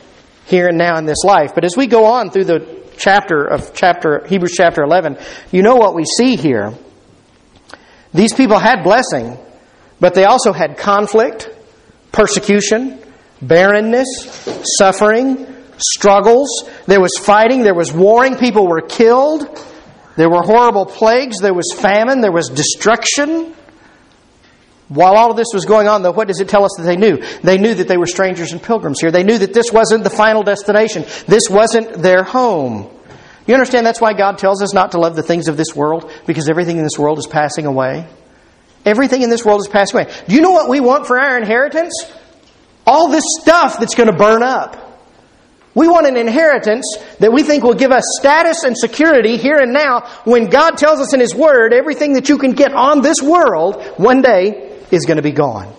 Speaker 1: here and now in this life. But as we go on through the Hebrews chapter 11, you know what we see here. These people had blessing, but they also had conflict, persecution, barrenness, suffering, struggles. There was fighting, there was warring, people were killed. There were horrible plagues, there was famine, there was destruction. While all of this was going on, though, what does it tell us that they knew? They knew that they were strangers and pilgrims here. They knew that this wasn't the final destination. This wasn't their home. You understand that's why God tells us not to love the things of this world? Because everything in this world is passing away. Everything in this world is passing away. Do you know what we want for our inheritance? All this stuff that's going to burn up. We want an inheritance that we think will give us status and security here and now, when God tells us in His Word, everything that you can get on this world one day is going to be gone.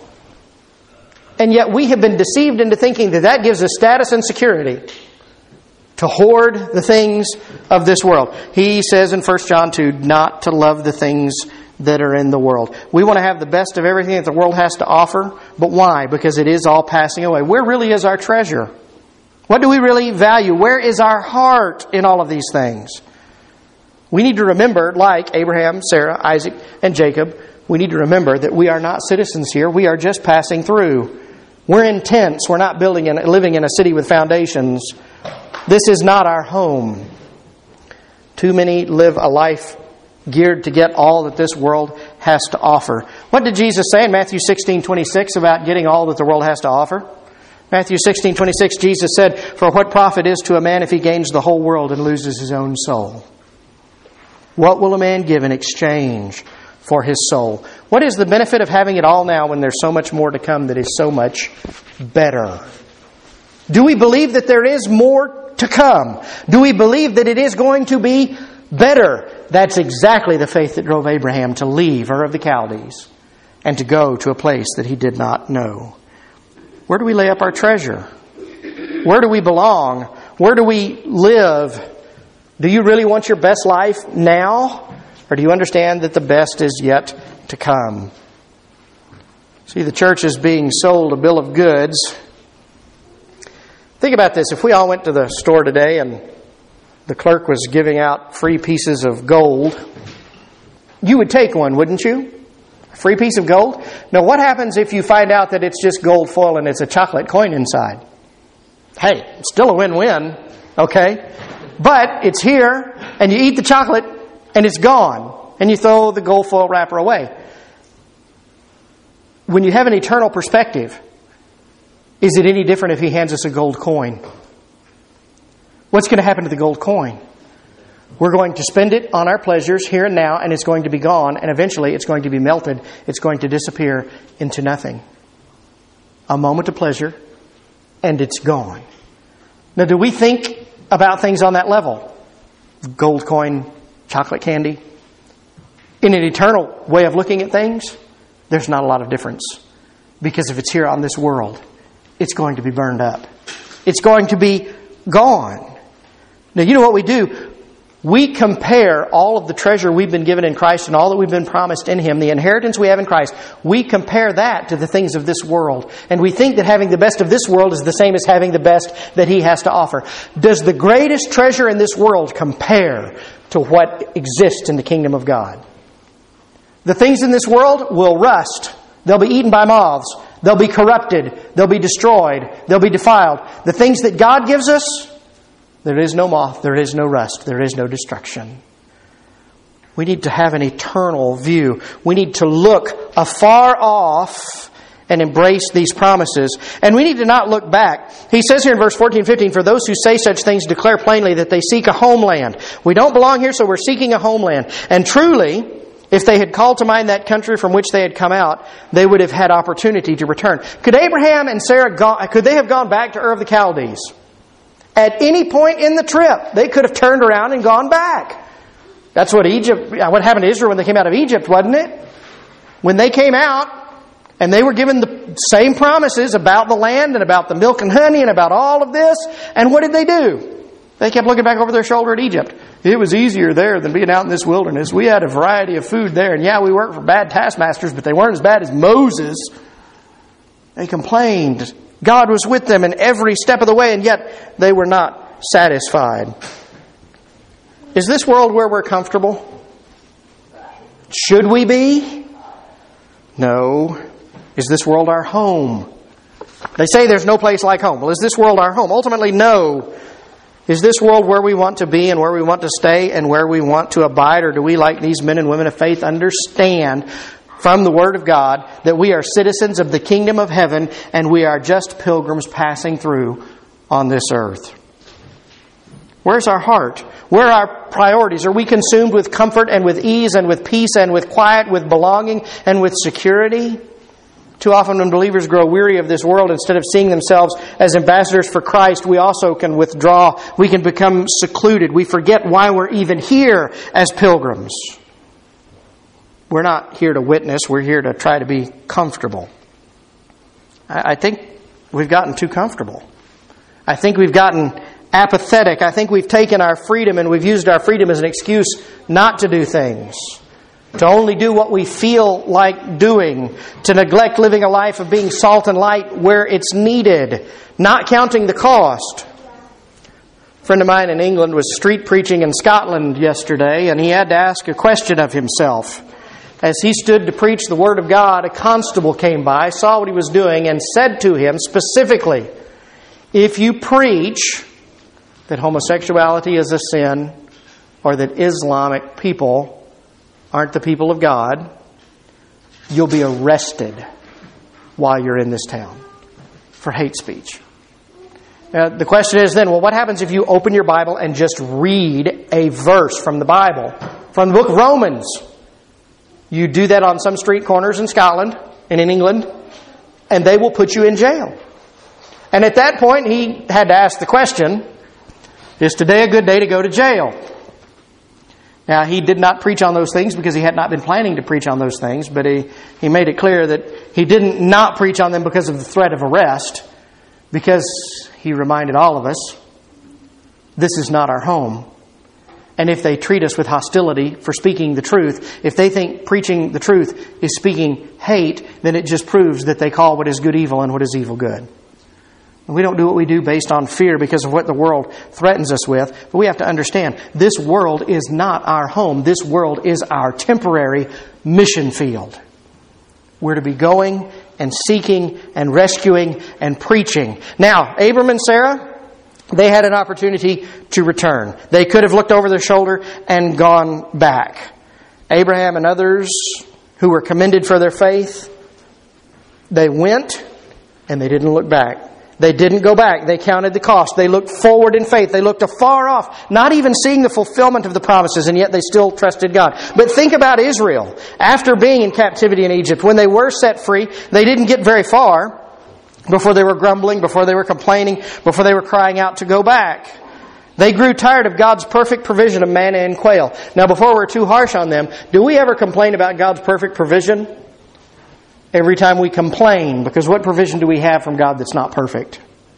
Speaker 1: And yet we have been deceived into thinking that that gives us status and security to hoard the things of this world. He says in 1 John 2, not to love the things that are in the world. We want to have the best of everything that the world has to offer. But why? Because it is all passing away. Where really is our treasure? What do we really value? Where is our heart in all of these things? We need to remember, like Abraham, Sarah, Isaac, and Jacob, we need to remember that we are not citizens here. We are just passing through. We're in tents. We're not living in a city with foundations. This is not our home. Too many live a life geared to get all that this world has to offer. What did Jesus say in Matthew 16:26 about getting all that the world has to offer? Matthew 16:26, Jesus said, "For what profit is to a man if he gains the whole world and loses his own soul? What will a man give in exchange for his soul?" What is the benefit of having it all now when there's so much more to come that is so much better? Do we believe that there is more to come? Do we believe that it is going to be better? That's exactly the faith that drove Abraham to leave Ur of the Chaldees and to go to a place that he did not know. Where do we lay up our treasure? Where do we belong? Where do we live? Do you really want your best life now? Or do you understand that the best is yet to come? See, the church is being sold a bill of goods. Think about this. If we all went to the store today and the clerk was giving out free pieces of gold, you would take one, wouldn't you? A free piece of gold? Now, what happens if you find out that it's just gold foil and it's a chocolate coin inside? Hey, it's still a win-win, okay? But it's here, and you eat the chocolate, and it's gone, and you throw the gold foil wrapper away. When you have an eternal perspective, is it any different if he hands us a gold coin? What's going to happen to the gold coin? We're going to spend it on our pleasures here and now, and it's going to be gone, and eventually it's going to be melted. It's going to disappear into nothing. A moment of pleasure, and it's gone. Now, do we think about things on that level? Gold coin, chocolate candy. In an eternal way of looking at things, there's not a lot of difference. Because if it's here on this world, it's going to be burned up. It's going to be gone. Now, you know what we do? We compare all of the treasure we've been given in Christ and all that we've been promised in Him, the inheritance we have in Christ, we compare that to the things of this world. And we think that having the best of this world is the same as having the best that He has to offer. Does the greatest treasure in this world compare to what exists in the kingdom of God? The things in this world will rust. They'll be eaten by moths. They'll be corrupted. They'll be destroyed. They'll be defiled. The things that God gives us, there is no moth, there is no rust, there is no destruction. We need to have an eternal view. We need to look afar off and embrace these promises. And we need to not look back. He says here in verse 14, 15, "For those who say such things declare plainly that they seek a homeland." We don't belong here, so we're seeking a homeland. And truly, if they had called to mind that country from which they had come out, they would have had opportunity to return. Could Abraham and Sarah could they have gone back to Ur of the Chaldees? At any point in the trip, they could have turned around and gone back. That's what happened to Israel when they came out of Egypt, wasn't it? When they came out and they were given the same promises about the land and about the milk and honey and about all of this, and what did they do? They kept looking back over their shoulder at Egypt. It was easier there than being out in this wilderness. We had a variety of food there, and yeah, we worked for bad taskmasters, but they weren't as bad as Moses. They complained God was with them in every step of the way, and yet they were not satisfied. Is this world where we're comfortable? Should we be? No. Is this world our home? They say there's no place like home. Well, is this world our home? Ultimately, no. Is this world where we want to be and where we want to stay and where we want to abide? Or do we, like these men and women of faith, understand from the Word of God that we are citizens of the kingdom of heaven and we are just pilgrims passing through on this earth? Where's our heart? Where are our priorities? Are we consumed with comfort and with ease and with peace and with quiet, with belonging and with security? Too often when believers grow weary of this world, instead of seeing themselves as ambassadors for Christ, we also can withdraw. We can become secluded. We forget why we're even here as pilgrims. We're not here to witness. We're here to try to be comfortable. I think we've gotten too comfortable. I think we've gotten apathetic. I think we've taken our freedom and we've used our freedom as an excuse not to do things. To only do what we feel like doing. To neglect living a life of being salt and light where it's needed. Not counting the cost. A friend of mine in England was street preaching in Scotland yesterday, and he had to ask a question of himself. As he stood to preach the Word of God, a constable came by, saw what he was doing, and said to him specifically, if you preach that homosexuality is a sin, or that Islamic people aren't the people of God, you'll be arrested while you're in this town for hate speech. Now, the question is then, well, what happens if you open your Bible and just read a verse from the Bible, from the book of Romans? You do that on some street corners in Scotland and in England, and they will put you in jail. And at that point, he had to ask the question, is today a good day to go to jail? Now, he did not preach on those things because he had not been planning to preach on those things, but he made it clear that he didn't not preach on them because of the threat of arrest, because he reminded all of us, this is not our home. And if they treat us with hostility for speaking the truth, if they think preaching the truth is speaking hate, then it just proves that they call what is good evil and what is evil good. And we don't do what we do based on fear because of what the world threatens us with. But we have to understand, this world is not our home. This world is our temporary mission field. We're to be going and seeking and rescuing and preaching. Now, Abram and Sarah, they had an opportunity to return. They could have looked over their shoulder and gone back. Abraham and others who were commended for their faith, they went and they didn't look back. They didn't go back. They counted the cost. They looked forward in faith. They looked afar off, not even seeing the fulfillment of the promises, and yet they still trusted God. But think about Israel. After being in captivity in Egypt, when they were set free, they didn't get very far before they were grumbling, before they were complaining, before they were crying out to go back. They grew tired of God's perfect provision of manna and quail. Now, before we're too harsh on them, do we ever complain about God's perfect provision? Every time we complain, because what provision do we have from God that's not perfect?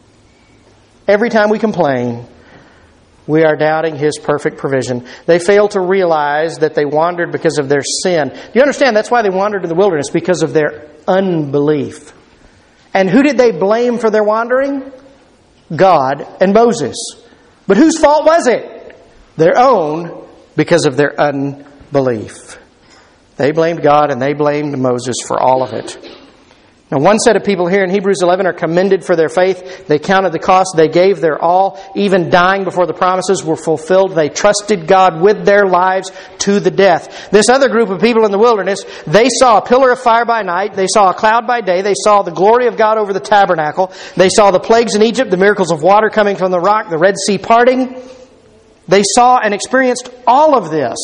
Speaker 1: Every time we complain, we are doubting His perfect provision. They fail to realize that they wandered because of their sin. Do you understand? That's why they wandered in the wilderness, because of their unbelief. And who did they blame for their wandering? God and Moses. But whose fault was it? Their own, because of their unbelief. They blamed God and they blamed Moses for all of it. Now, one set of people here in Hebrews 11 are commended for their faith. They counted the cost. They gave their all, even dying before the promises were fulfilled. They trusted God with their lives to the death. This other group of people in the wilderness, they saw a pillar of fire by night. They saw a cloud by day. They saw the glory of God over the tabernacle. They saw the plagues in Egypt, the miracles of water coming from the rock, the Red Sea parting. They saw and experienced all of this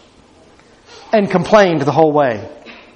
Speaker 1: and complained the whole way.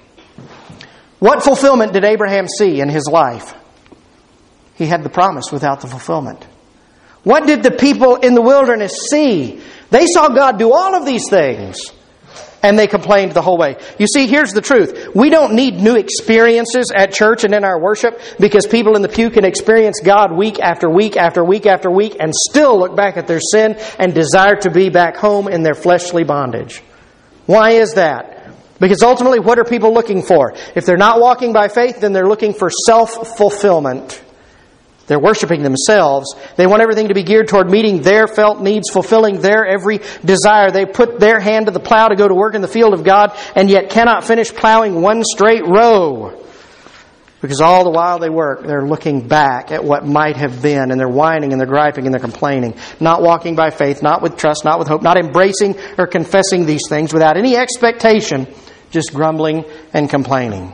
Speaker 1: What fulfillment did Abraham see in his life? He had the promise without the fulfillment. What did the people in the wilderness see? They saw God do all of these things, and they complained the whole way. You see, here's the truth. We don't need new experiences at church and in our worship, because people in the pew can experience God week after week after week after week and still look back at their sin and desire to be back home in their fleshly bondage. Why is that? Because ultimately, what are people looking for? If they're not walking by faith, then they're looking for self-fulfillment. They're worshiping themselves. They want everything to be geared toward meeting their felt needs, fulfilling their every desire. They put their hand to the plow to go to work in the field of God, and yet cannot finish plowing one straight row. Because all the while they work, they're looking back at what might have been, and they're whining and they're griping and they're complaining. Not walking by faith, not with trust, not with hope, not embracing or confessing these things without any expectation, just grumbling and complaining.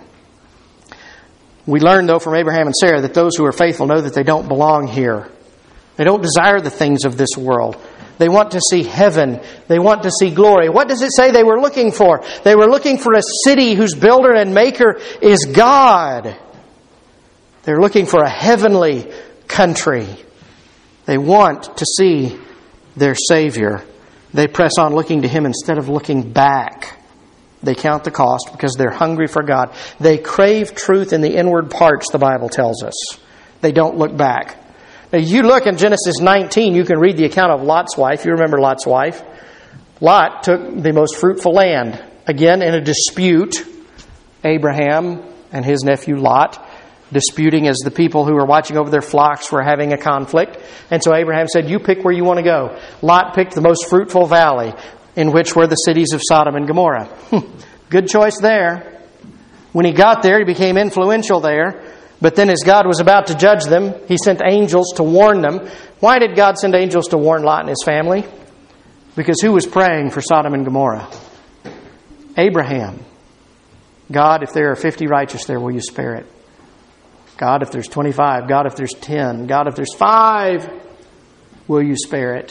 Speaker 1: We learn, though, from Abraham and Sarah that those who are faithful know that they don't belong here. They don't desire the things of this world. They want to see heaven. They want to see glory. What does it say they were looking for? They were looking for a city whose builder and maker is God. They're looking for a heavenly country. They want to see their Savior. They press on looking to Him instead of looking back. They count the cost because they're hungry for God. They crave truth in the inward parts, the Bible tells us. They don't look back. Now, you look in Genesis 19, you can read the account of Lot's wife. You remember Lot's wife. Lot took the most fruitful land. Again, in a dispute, Abraham and his nephew Lot, disputing as the people who were watching over their flocks were having a conflict. And so Abraham said, you pick where you want to go. Lot picked the most fruitful valley, in which were the cities of Sodom and Gomorrah. Good choice there. When he got there, he became influential there. But then as God was about to judge them, He sent angels to warn them. Why did God send angels to warn Lot and his family? Because who was praying for Sodom and Gomorrah? Abraham. God, if there are 50 righteous there, will you spare it? God, if there's 25. God, if there's 10. God, if there's 5, will you spare it?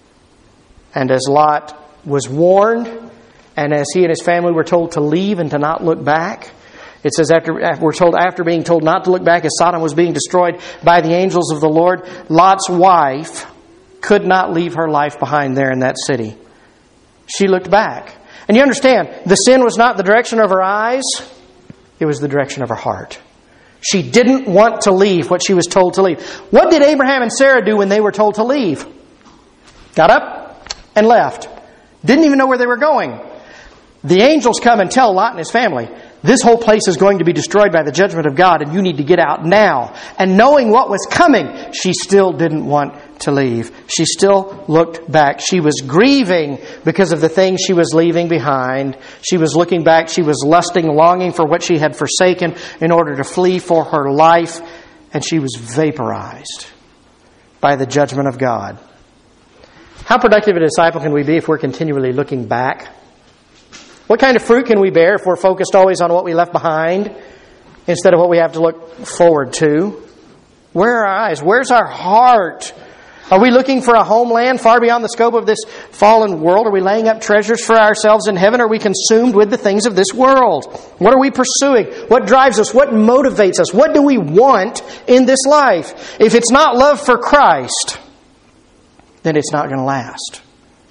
Speaker 1: And as Lot was warned, and as he and his family were told to leave and to not look back, it says after being told not to look back as Sodom was being destroyed by the angels of the Lord, Lot's wife could not leave her life behind there in that city. She looked back. And you understand, the sin was not the direction of her eyes, it was the direction of her heart. She didn't want to leave what she was told to leave. What did Abraham and Sarah do when they were told to leave? Got up and left. Didn't even know where they were going. The angels come and tell Lot and his family, this whole place is going to be destroyed by the judgment of God and you need to get out now. And knowing what was coming, she still didn't want to leave. She still looked back. She was grieving because of the things she was leaving behind. She was looking back. She was lusting, longing for what she had forsaken in order to flee for her life. And she was vaporized by the judgment of God. How productive a disciple can we be if we're continually looking back? What kind of fruit can we bear if we're focused always on what we left behind instead of what we have to look forward to? Where are our eyes? Where's our heart? Are we looking for a homeland far beyond the scope of this fallen world? Are we laying up treasures for ourselves in heaven? Are we consumed with the things of this world? What are we pursuing? What drives us? What motivates us? What do we want in this life? If it's not love for Christ, then it's not going to last.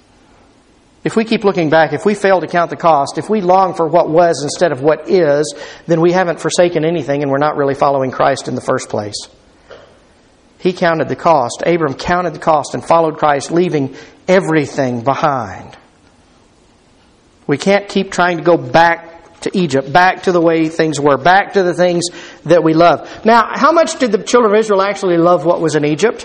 Speaker 1: If we keep looking back, if we fail to count the cost, if we long for what was instead of what is, then we haven't forsaken anything and we're not really following Christ in the first place. He counted the cost. Abram counted the cost and followed Christ, leaving everything behind. We can't keep trying to go back to Egypt, back to the way things were, back to the things that we love. Now, how much did the children of Israel actually love what was in Egypt?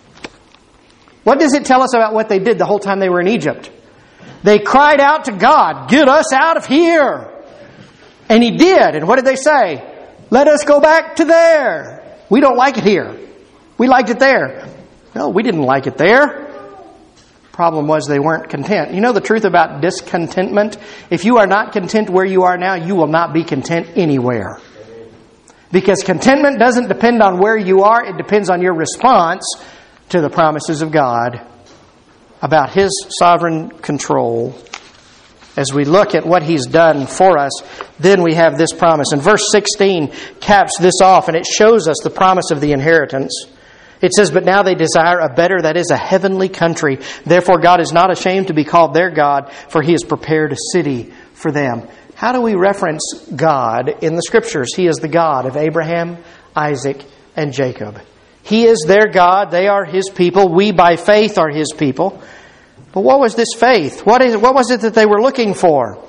Speaker 1: What does it tell us about what they did the whole time they were in Egypt? They cried out to God, get us out of here. And He did. And what did they say? Let us go back to there. We don't like it here. We liked it there. No, we didn't like it there. Problem was they weren't content. You know the truth about discontentment? If you are not content where you are now, you will not be content anywhere. Because contentment doesn't depend on where you are. It depends on your response to the promises of God about His sovereign control. As we look at what He's done for us, then we have this promise. And verse 16 caps this off, and it shows us the promise of the inheritance. It says, but now they desire a better, that is, a heavenly country. Therefore God is not ashamed to be called their God, for He has prepared a city for them. How do we reference God in the Scriptures? He is the God of Abraham, Isaac, and Jacob. He is their God. They are His people. We, by faith, are His people. But what was this faith? What was it that they were looking for?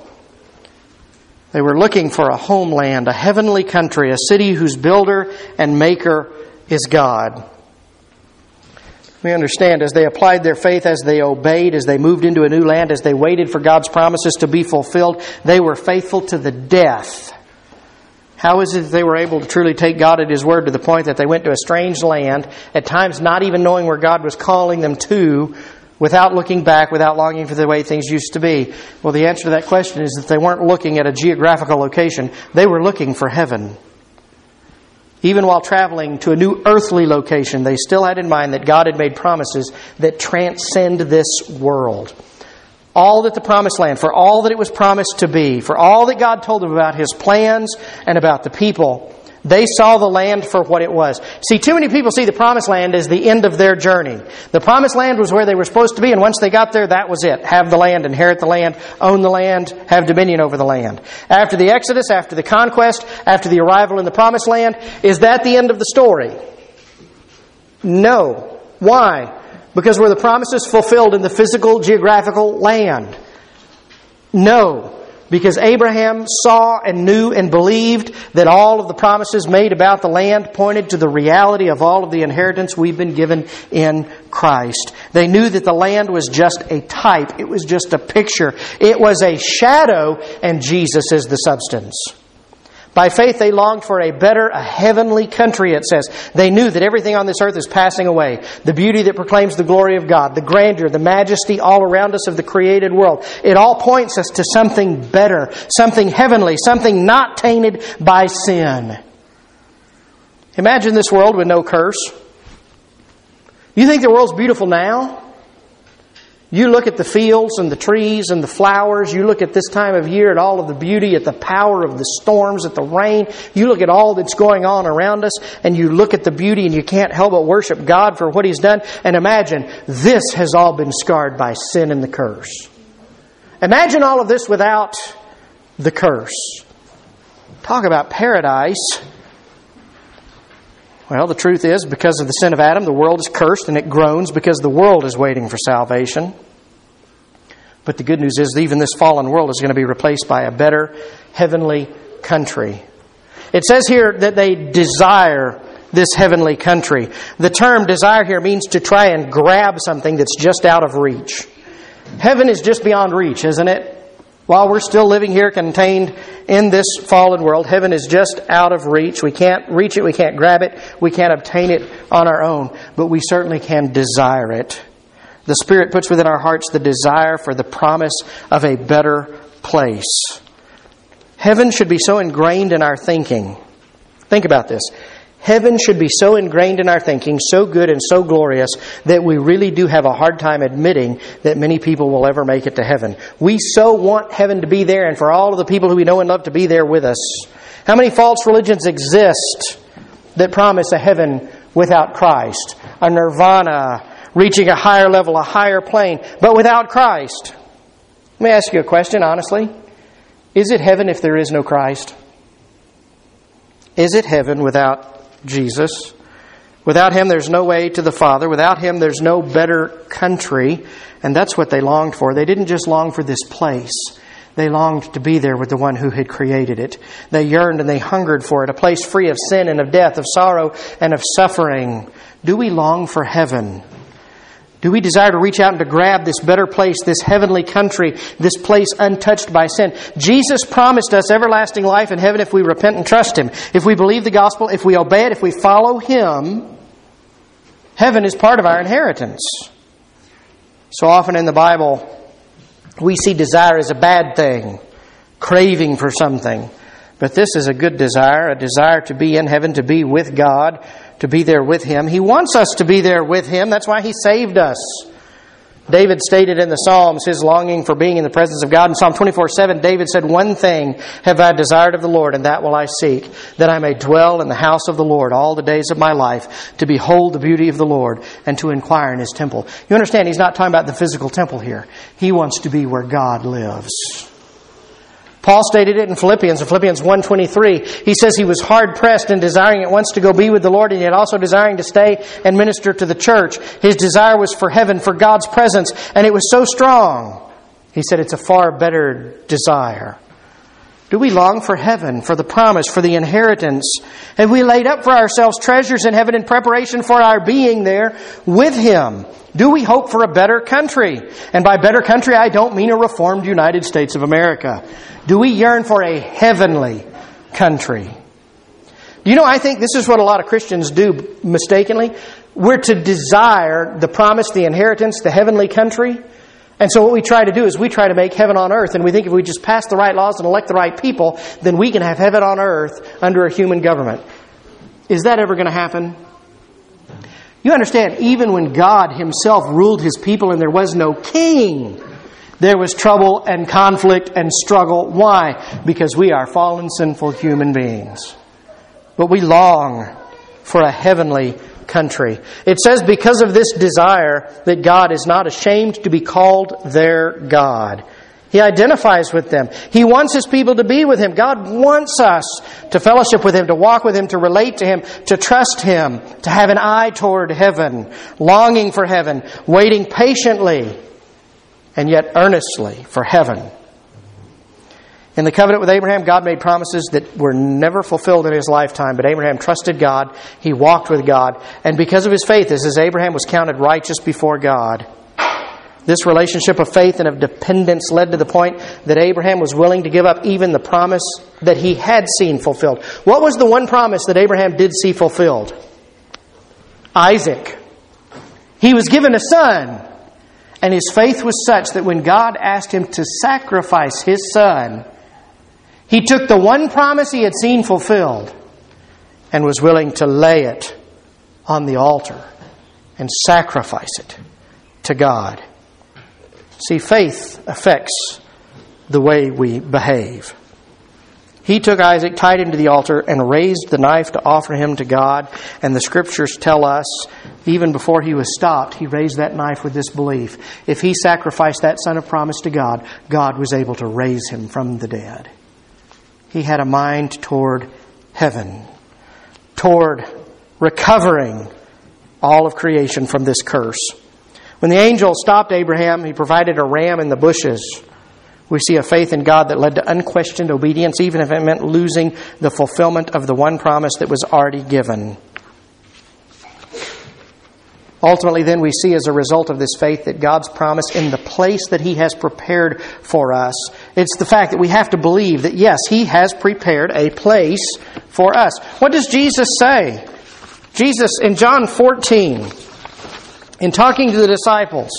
Speaker 1: They were looking for a homeland, a heavenly country, a city whose builder and maker is God. We understand as they applied their faith, as they obeyed, as they moved into a new land, as they waited for God's promises to be fulfilled, they were faithful to the death. How is it that they were able to truly take God at His word to the point that they went to a strange land, at times not even knowing where God was calling them to, without looking back, without longing for the way things used to be? Well, the answer to that question is that they weren't looking at a geographical location. They were looking for heaven. Even while traveling to a new earthly location, they still had in mind that God had made promises that transcend this world. All that the promised land, for all that it was promised to be, for all that God told them about His plans and about the people, they saw the land for what it was. See, too many people see the promised land as the end of their journey. The promised land was where they were supposed to be, and once they got there, that was it. Have the land, inherit the land, own the land, have dominion over the land. After the Exodus, after the conquest, after the arrival in the promised land, is that the end of the story? No. Why? Because were the promises fulfilled in the physical, geographical land? No. Because Abraham saw and knew and believed that all of the promises made about the land pointed to the reality of all of the inheritance we've been given in Christ. They knew that the land was just a type. It was just a picture. It was a shadow, and Jesus is the substance. By faith, they longed for a better, a heavenly country, it says. They knew that everything on this earth is passing away. The beauty that proclaims the glory of God, the grandeur, the majesty all around us of the created world. It all points us to something better, something heavenly, something not tainted by sin. Imagine this world with no curse. You think the world's beautiful now? You look at the fields and the trees and the flowers. You look at this time of year at all of the beauty, at the power of the storms, at the rain. You look at all that's going on around us, and you look at the beauty, and you can't help but worship God for what He's done. And imagine, this has all been scarred by sin and the curse. Imagine all of this without the curse. Talk about paradise. Well, the truth is, because of the sin of Adam, the world is cursed and it groans because the world is waiting for salvation. But the good news is that even this fallen world is going to be replaced by a better heavenly country. It says here that they desire this heavenly country. The term desire here means to try and grab something that's just out of reach. Heaven is just beyond reach, isn't it? While we're still living here contained in this fallen world, heaven is just out of reach. We can't reach it, we can't grab it, we can't obtain it on our own, but we certainly can desire it. The Spirit puts within our hearts the desire for the promise of a better place. Heaven should be so ingrained in our thinking. Think about this. Heaven should be so ingrained in our thinking, so good and so glorious, that we really do have a hard time admitting that many people will ever make it to heaven. We so want heaven to be there, and for all of the people who we know and love to be there with us. How many false religions exist that promise a heaven without Christ? A nirvana, reaching a higher level, a higher plane, but without Christ. Let me ask you a question, honestly. Is it heaven if there is no Christ? Is it heaven without Jesus? Without Him, there's no way to the Father. Without Him, there's no better country. And that's what they longed for. They didn't just long for this place. They longed to be there with the one who had created it. They yearned and they hungered for it, a place free of sin and of death, of sorrow and of suffering. Do we long for heaven? Do we desire to reach out and to grab this better place, this heavenly country, this place untouched by sin? Jesus promised us everlasting life in heaven if we repent and trust Him. If we believe the gospel, if we obey it, if we follow Him, heaven is part of our inheritance. So often in the Bible, we see desire as a bad thing, craving for something. But this is a good desire, a desire to be in heaven, to be with God, to be there with Him. He wants us to be there with Him. That's why He saved us. David stated in the Psalms his longing for being in the presence of God. In Psalm 24:7, David said, "One thing have I desired of the Lord, and that will I seek, that I may dwell in the house of the Lord all the days of my life, to behold the beauty of the Lord, and to inquire in His temple." You understand, he's not talking about the physical temple here. He wants to be where God lives. Paul stated it in Philippians 1:23. He says he was hard-pressed in desiring at once to go be with the Lord, and yet also desiring to stay and minister to the church. His desire was for heaven, for God's presence, and it was so strong. He said it's a far better desire. Do we long for heaven, for the promise, for the inheritance? Have we laid up for ourselves treasures in heaven in preparation for our being there with Him? Do we hope for a better country? And by better country, I don't mean a reformed United States of America. Do we yearn for a heavenly country? You know, I think this is what a lot of Christians do mistakenly. We're to desire the promise, the inheritance, the heavenly country. And so what we try to do is we try to make heaven on earth. And we think if we just pass the right laws and elect the right people, then we can have heaven on earth under a human government. Is that ever going to happen? You understand, even when God Himself ruled His people and there was no king, there was trouble and conflict and struggle. Why? Because we are fallen, sinful human beings. But we long for a heavenly country. It says because of this desire that God is not ashamed to be called their God. He identifies with them. He wants His people to be with Him. God wants us to fellowship with Him, to walk with Him, to relate to Him, to trust Him, to have an eye toward heaven, longing for heaven, waiting patiently and yet earnestly for heaven. In the covenant with Abraham, God made promises that were never fulfilled in his lifetime, but Abraham trusted God. He walked with God. And because of his faith, it says Abraham was counted righteous before God. This relationship of faith and of dependence led to the point that Abraham was willing to give up even the promise that he had seen fulfilled. What was the one promise that Abraham did see fulfilled? Isaac. He was given a son. And his faith was such that when God asked him to sacrifice his son, he took the one promise he had seen fulfilled and was willing to lay it on the altar and sacrifice it to God. See, faith affects the way we behave. He took Isaac, tied him to the altar, and raised the knife to offer him to God. And the Scriptures tell us, even before he was stopped, he raised that knife with this belief. If he sacrificed that son of promise to God, God was able to raise him from the dead. He had a mind toward heaven, toward recovering all of creation from this curse. When the angel stopped Abraham, he provided a ram in the bushes. We see a faith in God that led to unquestioned obedience, even if it meant losing the fulfillment of the one promise that was already given. Ultimately, then, we see as a result of this faith that God's promise in the place that He has prepared for us, it's the fact that we have to believe that, yes, He has prepared a place for us. What does Jesus say? Jesus, in John 14, in talking to the disciples,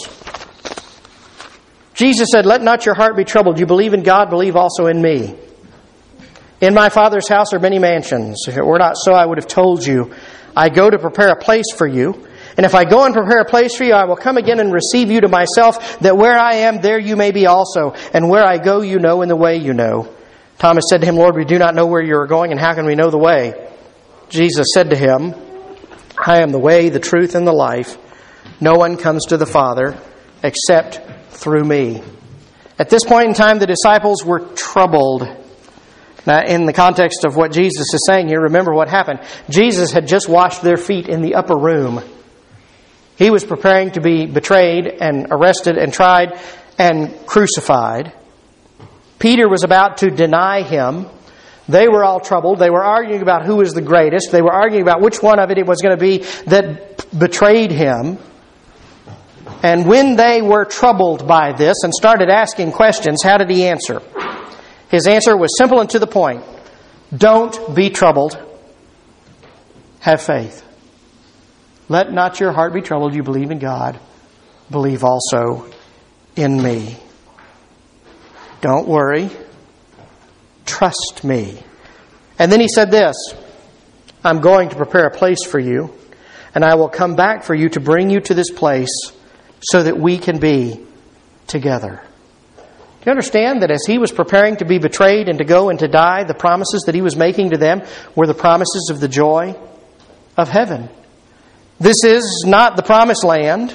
Speaker 1: Jesus said, "Let not your heart be troubled. You believe in God, believe also in me. In my Father's house are many mansions. If it were not so, I would have told you. I go to prepare a place for you. And if I go and prepare a place for you, I will come again and receive you to myself, that where I am, there you may be also. And where I go, you know, and the way you know." Thomas said to him, "Lord, we do not know where you are going, and how can we know the way?" Jesus said to him, "I am the way, the truth, and the life. No one comes to the Father except through me." At this point in time, the disciples were troubled. Now, in the context of what Jesus is saying here, remember what happened. Jesus had just washed their feet in the upper room. He was preparing to be betrayed and arrested and tried and crucified. Peter was about to deny Him. They were all troubled. They were arguing about who was the greatest. They were arguing about which one of it was going to be that betrayed Him. And when they were troubled by this and started asking questions, how did He answer? His answer was simple and to the point. Don't be troubled. Have faith. Let not your heart be troubled. You believe in God. Believe also in me. Don't worry. Trust me. And then He said this, "I'm going to prepare a place for you, and I will come back for you to bring you to this place so that we can be together." Do you understand that as He was preparing to be betrayed and to go and to die, the promises that He was making to them were the promises of the joy of heaven? This is not the promised land.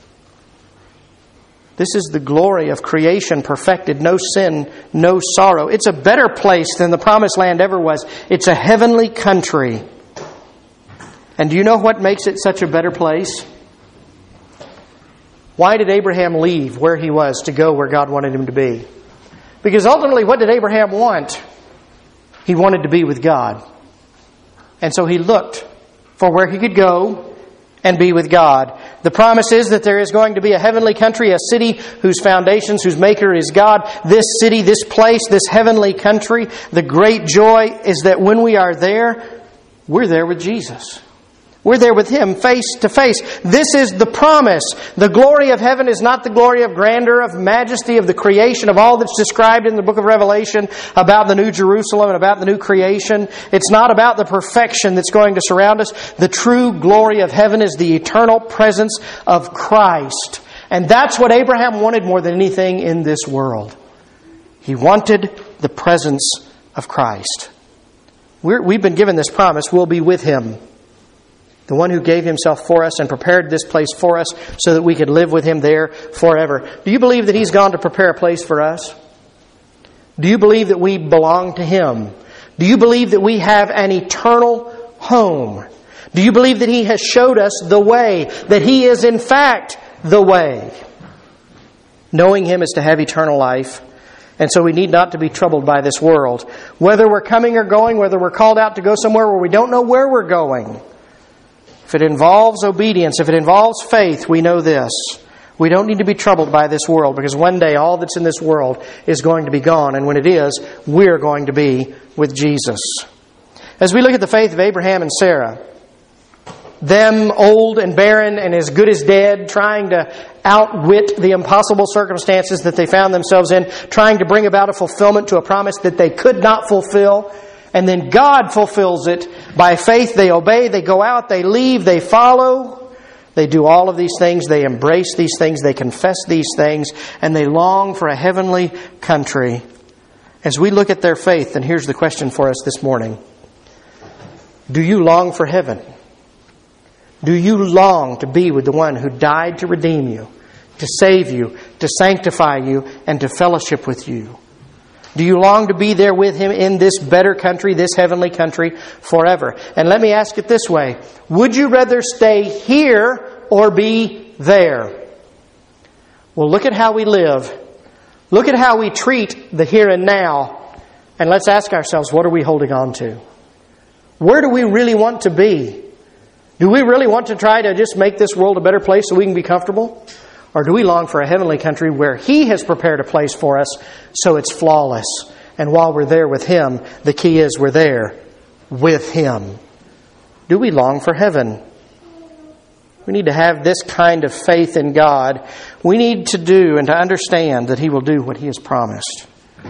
Speaker 1: This is the glory of creation perfected, no sin, no sorrow. It's a better place than the promised land ever was. It's a heavenly country. And do you know what makes it such a better place? Why did Abraham leave where he was to go where God wanted him to be? Because ultimately, what did Abraham want? He wanted to be with God. And so he looked for where he could go and be with God. The promise is that there is going to be a heavenly country, a city whose foundations, whose maker is God. This city, this place, this heavenly country, the great joy is that when we are there, we're there with Jesus. We're there with Him face to face. This is the promise. The glory of heaven is not the glory of grandeur, of majesty, of the creation, of all that's described in the book of Revelation about the New Jerusalem and about the new creation. It's not about the perfection that's going to surround us. The true glory of heaven is the eternal presence of Christ. And that's what Abraham wanted more than anything in this world. He wanted the presence of Christ. We've been given this promise. We'll be with Him. The one who gave Himself for us and prepared this place for us so that we could live with Him there forever. Do you believe that He's gone to prepare a place for us? Do you believe that we belong to Him? Do you believe that we have an eternal home? Do you believe that He has showed us the way, that He is in fact the way? Knowing Him is to have eternal life. And so we need not to be troubled by this world. Whether we're coming or going, whether we're called out to go somewhere where we don't know where we're going. If it involves obedience, if it involves faith, we know this. We don't need to be troubled by this world because one day all that's in this world is going to be gone. And when it is, we're going to be with Jesus. As we look at the faith of Abraham and Sarah, them old and barren and as good as dead, trying to outwit the impossible circumstances that they found themselves in, trying to bring about a fulfillment to a promise that they could not fulfill. And then God fulfills it. By faith they obey, they go out, they leave, they follow. They do all of these things, they embrace these things, they confess these things, and they long for a heavenly country. As we look at their faith, and here's the question for us this morning. Do you long for heaven? Do you long to be with the one who died to redeem you, to save you, to sanctify you, and to fellowship with you? Do you long to be there with Him in this better country, this heavenly country, forever? And let me ask it this way. Would you rather stay here or be there? Well, look at how we live. Look at how we treat the here and now. And let's ask ourselves, what are we holding on to? Where do we really want to be? Do we really want to try to just make this world a better place so we can be comfortable? Or do we long for a heavenly country where He has prepared a place for us so it's flawless? And while we're there with Him, the key is we're there with Him. Do we long for heaven? We need to have this kind of faith in God. We need to do and to understand that He will do what He has promised.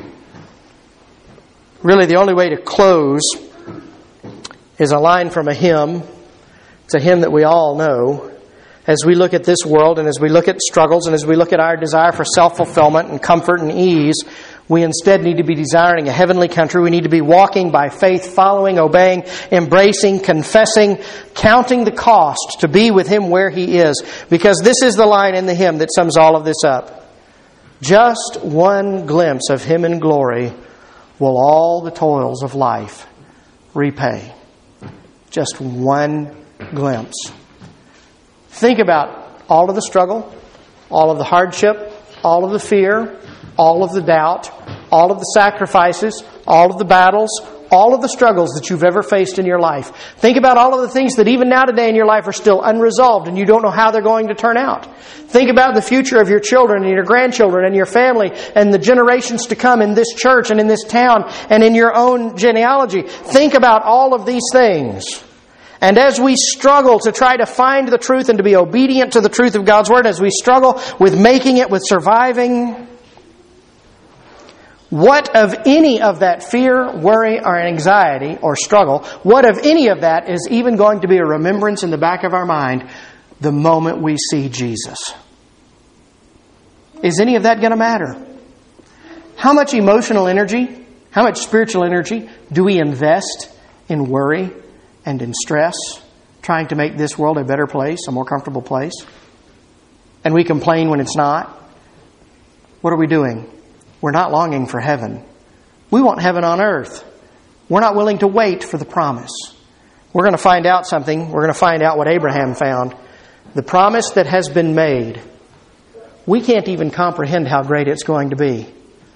Speaker 1: Really, the only way to close is a line from a hymn. It's a hymn that we all know. As we look at this world and as we look at struggles and as we look at our desire for self-fulfillment and comfort and ease, we instead need to be desiring a heavenly country. We need to be walking by faith, following, obeying, embracing, confessing, counting the cost to be with Him where He is. Because this is the line in the hymn that sums all of this up. Just one glimpse of Him in glory will all the toils of life repay. Just one glimpse. Think about all of the struggle, all of the hardship, all of the fear, all of the doubt, all of the sacrifices, all of the battles, all of the struggles that you've ever faced in your life. Think about all of the things that even now today in your life are still unresolved and you don't know how they're going to turn out. Think about the future of your children and your grandchildren and your family and the generations to come in this church and in this town and in your own genealogy. Think about all of these things. And as we struggle to try to find the truth and to be obedient to the truth of God's Word, as we struggle with making it, with surviving, what of any of that fear, worry, or anxiety, or struggle, what of any of that is even going to be a remembrance in the back of our mind the moment we see Jesus? Is any of that going to matter? How much emotional energy, how much spiritual energy do we invest in worry and in stress, trying to make this world a better place, a more comfortable place? And we complain when it's not. What are we doing? We're not longing for heaven. We want heaven on earth. We're not willing to wait for the promise. We're going to find out something. We're going to find out what Abraham found. The promise that has been made. We can't even comprehend how great it's going to be.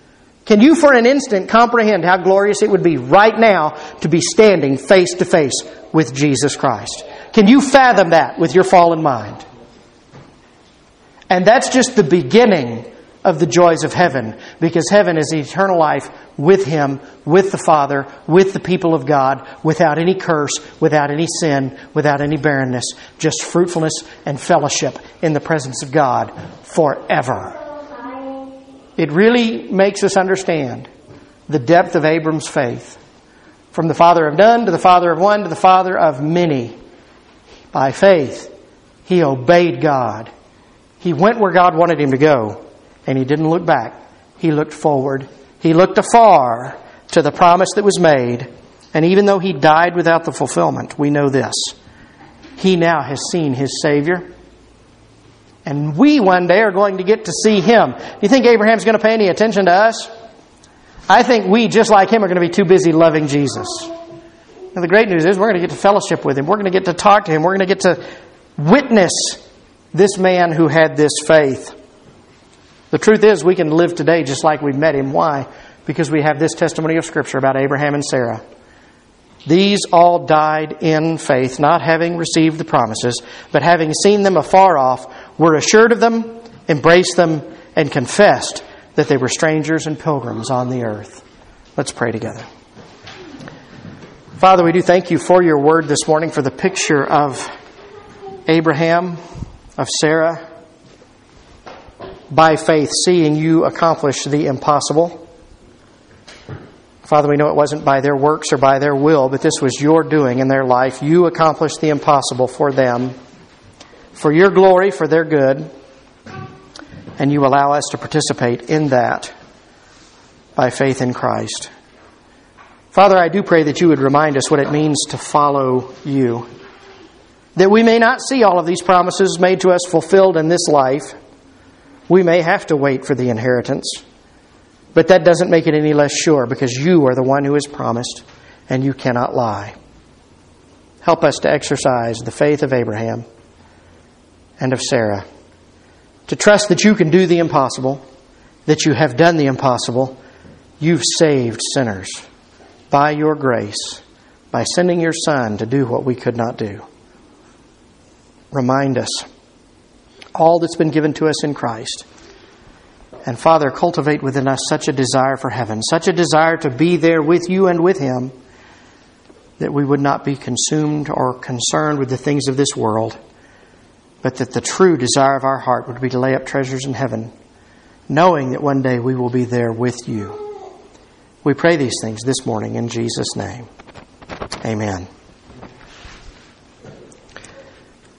Speaker 1: Can you for an instant comprehend how glorious it would be right now to be standing face to face with Jesus Christ? Can you fathom that with your fallen mind? And that's just the beginning of the joys of heaven, because heaven is eternal life with Him, with the Father, with the people of God, without any curse, without any sin, without any barrenness, just fruitfulness and fellowship in the presence of God forever. It really makes us understand the depth of Abram's faith. From the father of none to the father of one to the father of many. By faith, he obeyed God. He went where God wanted him to go. And he didn't look back. He looked forward. He looked afar to the promise that was made. And even though he died without the fulfillment, we know this: he now has seen his Savior. And we one day are going to get to see Him. Do you think Abraham's going to pay any attention to us? I think we, just like him, are going to be too busy loving Jesus. And the great news is we're going to get to fellowship with Him. We're going to get to talk to Him. We're going to get to witness this man who had this faith. The truth is, we can live today just like we met Him. Why? Because we have this testimony of Scripture about Abraham and Sarah. These all died in faith, not having received the promises, but having seen them afar off, were assured of them, embraced them, and confessed that they were strangers and pilgrims on the earth. Let's pray together. Father, we do thank You for Your word this morning, for the picture of Abraham, of Sarah, by faith, seeing You accomplish the impossible. Father, we know it wasn't by their works or by their will, but this was Your doing in their life. You accomplished the impossible for them, for Your glory, for their good, and You allow us to participate in that by faith in Christ. Father, I do pray that You would remind us what it means to follow You, that we may not see all of these promises made to us fulfilled in this life. We may have to wait for the inheritance, but that doesn't make it any less sure, because You are the one who has promised, and You cannot lie. Help us to exercise the faith of Abraham and of Sarah, to trust that You can do the impossible, that You have done the impossible. You've saved sinners by Your grace, by sending Your Son to do what we could not do. Remind us all that's been given to us in Christ. And Father, cultivate within us such a desire for heaven, such a desire to be there with You and with Him, that we would not be consumed or concerned with the things of this world, but that the true desire of our heart would be to lay up treasures in heaven, knowing that one day we will be there with You. We pray these things this morning in Jesus' name. Amen.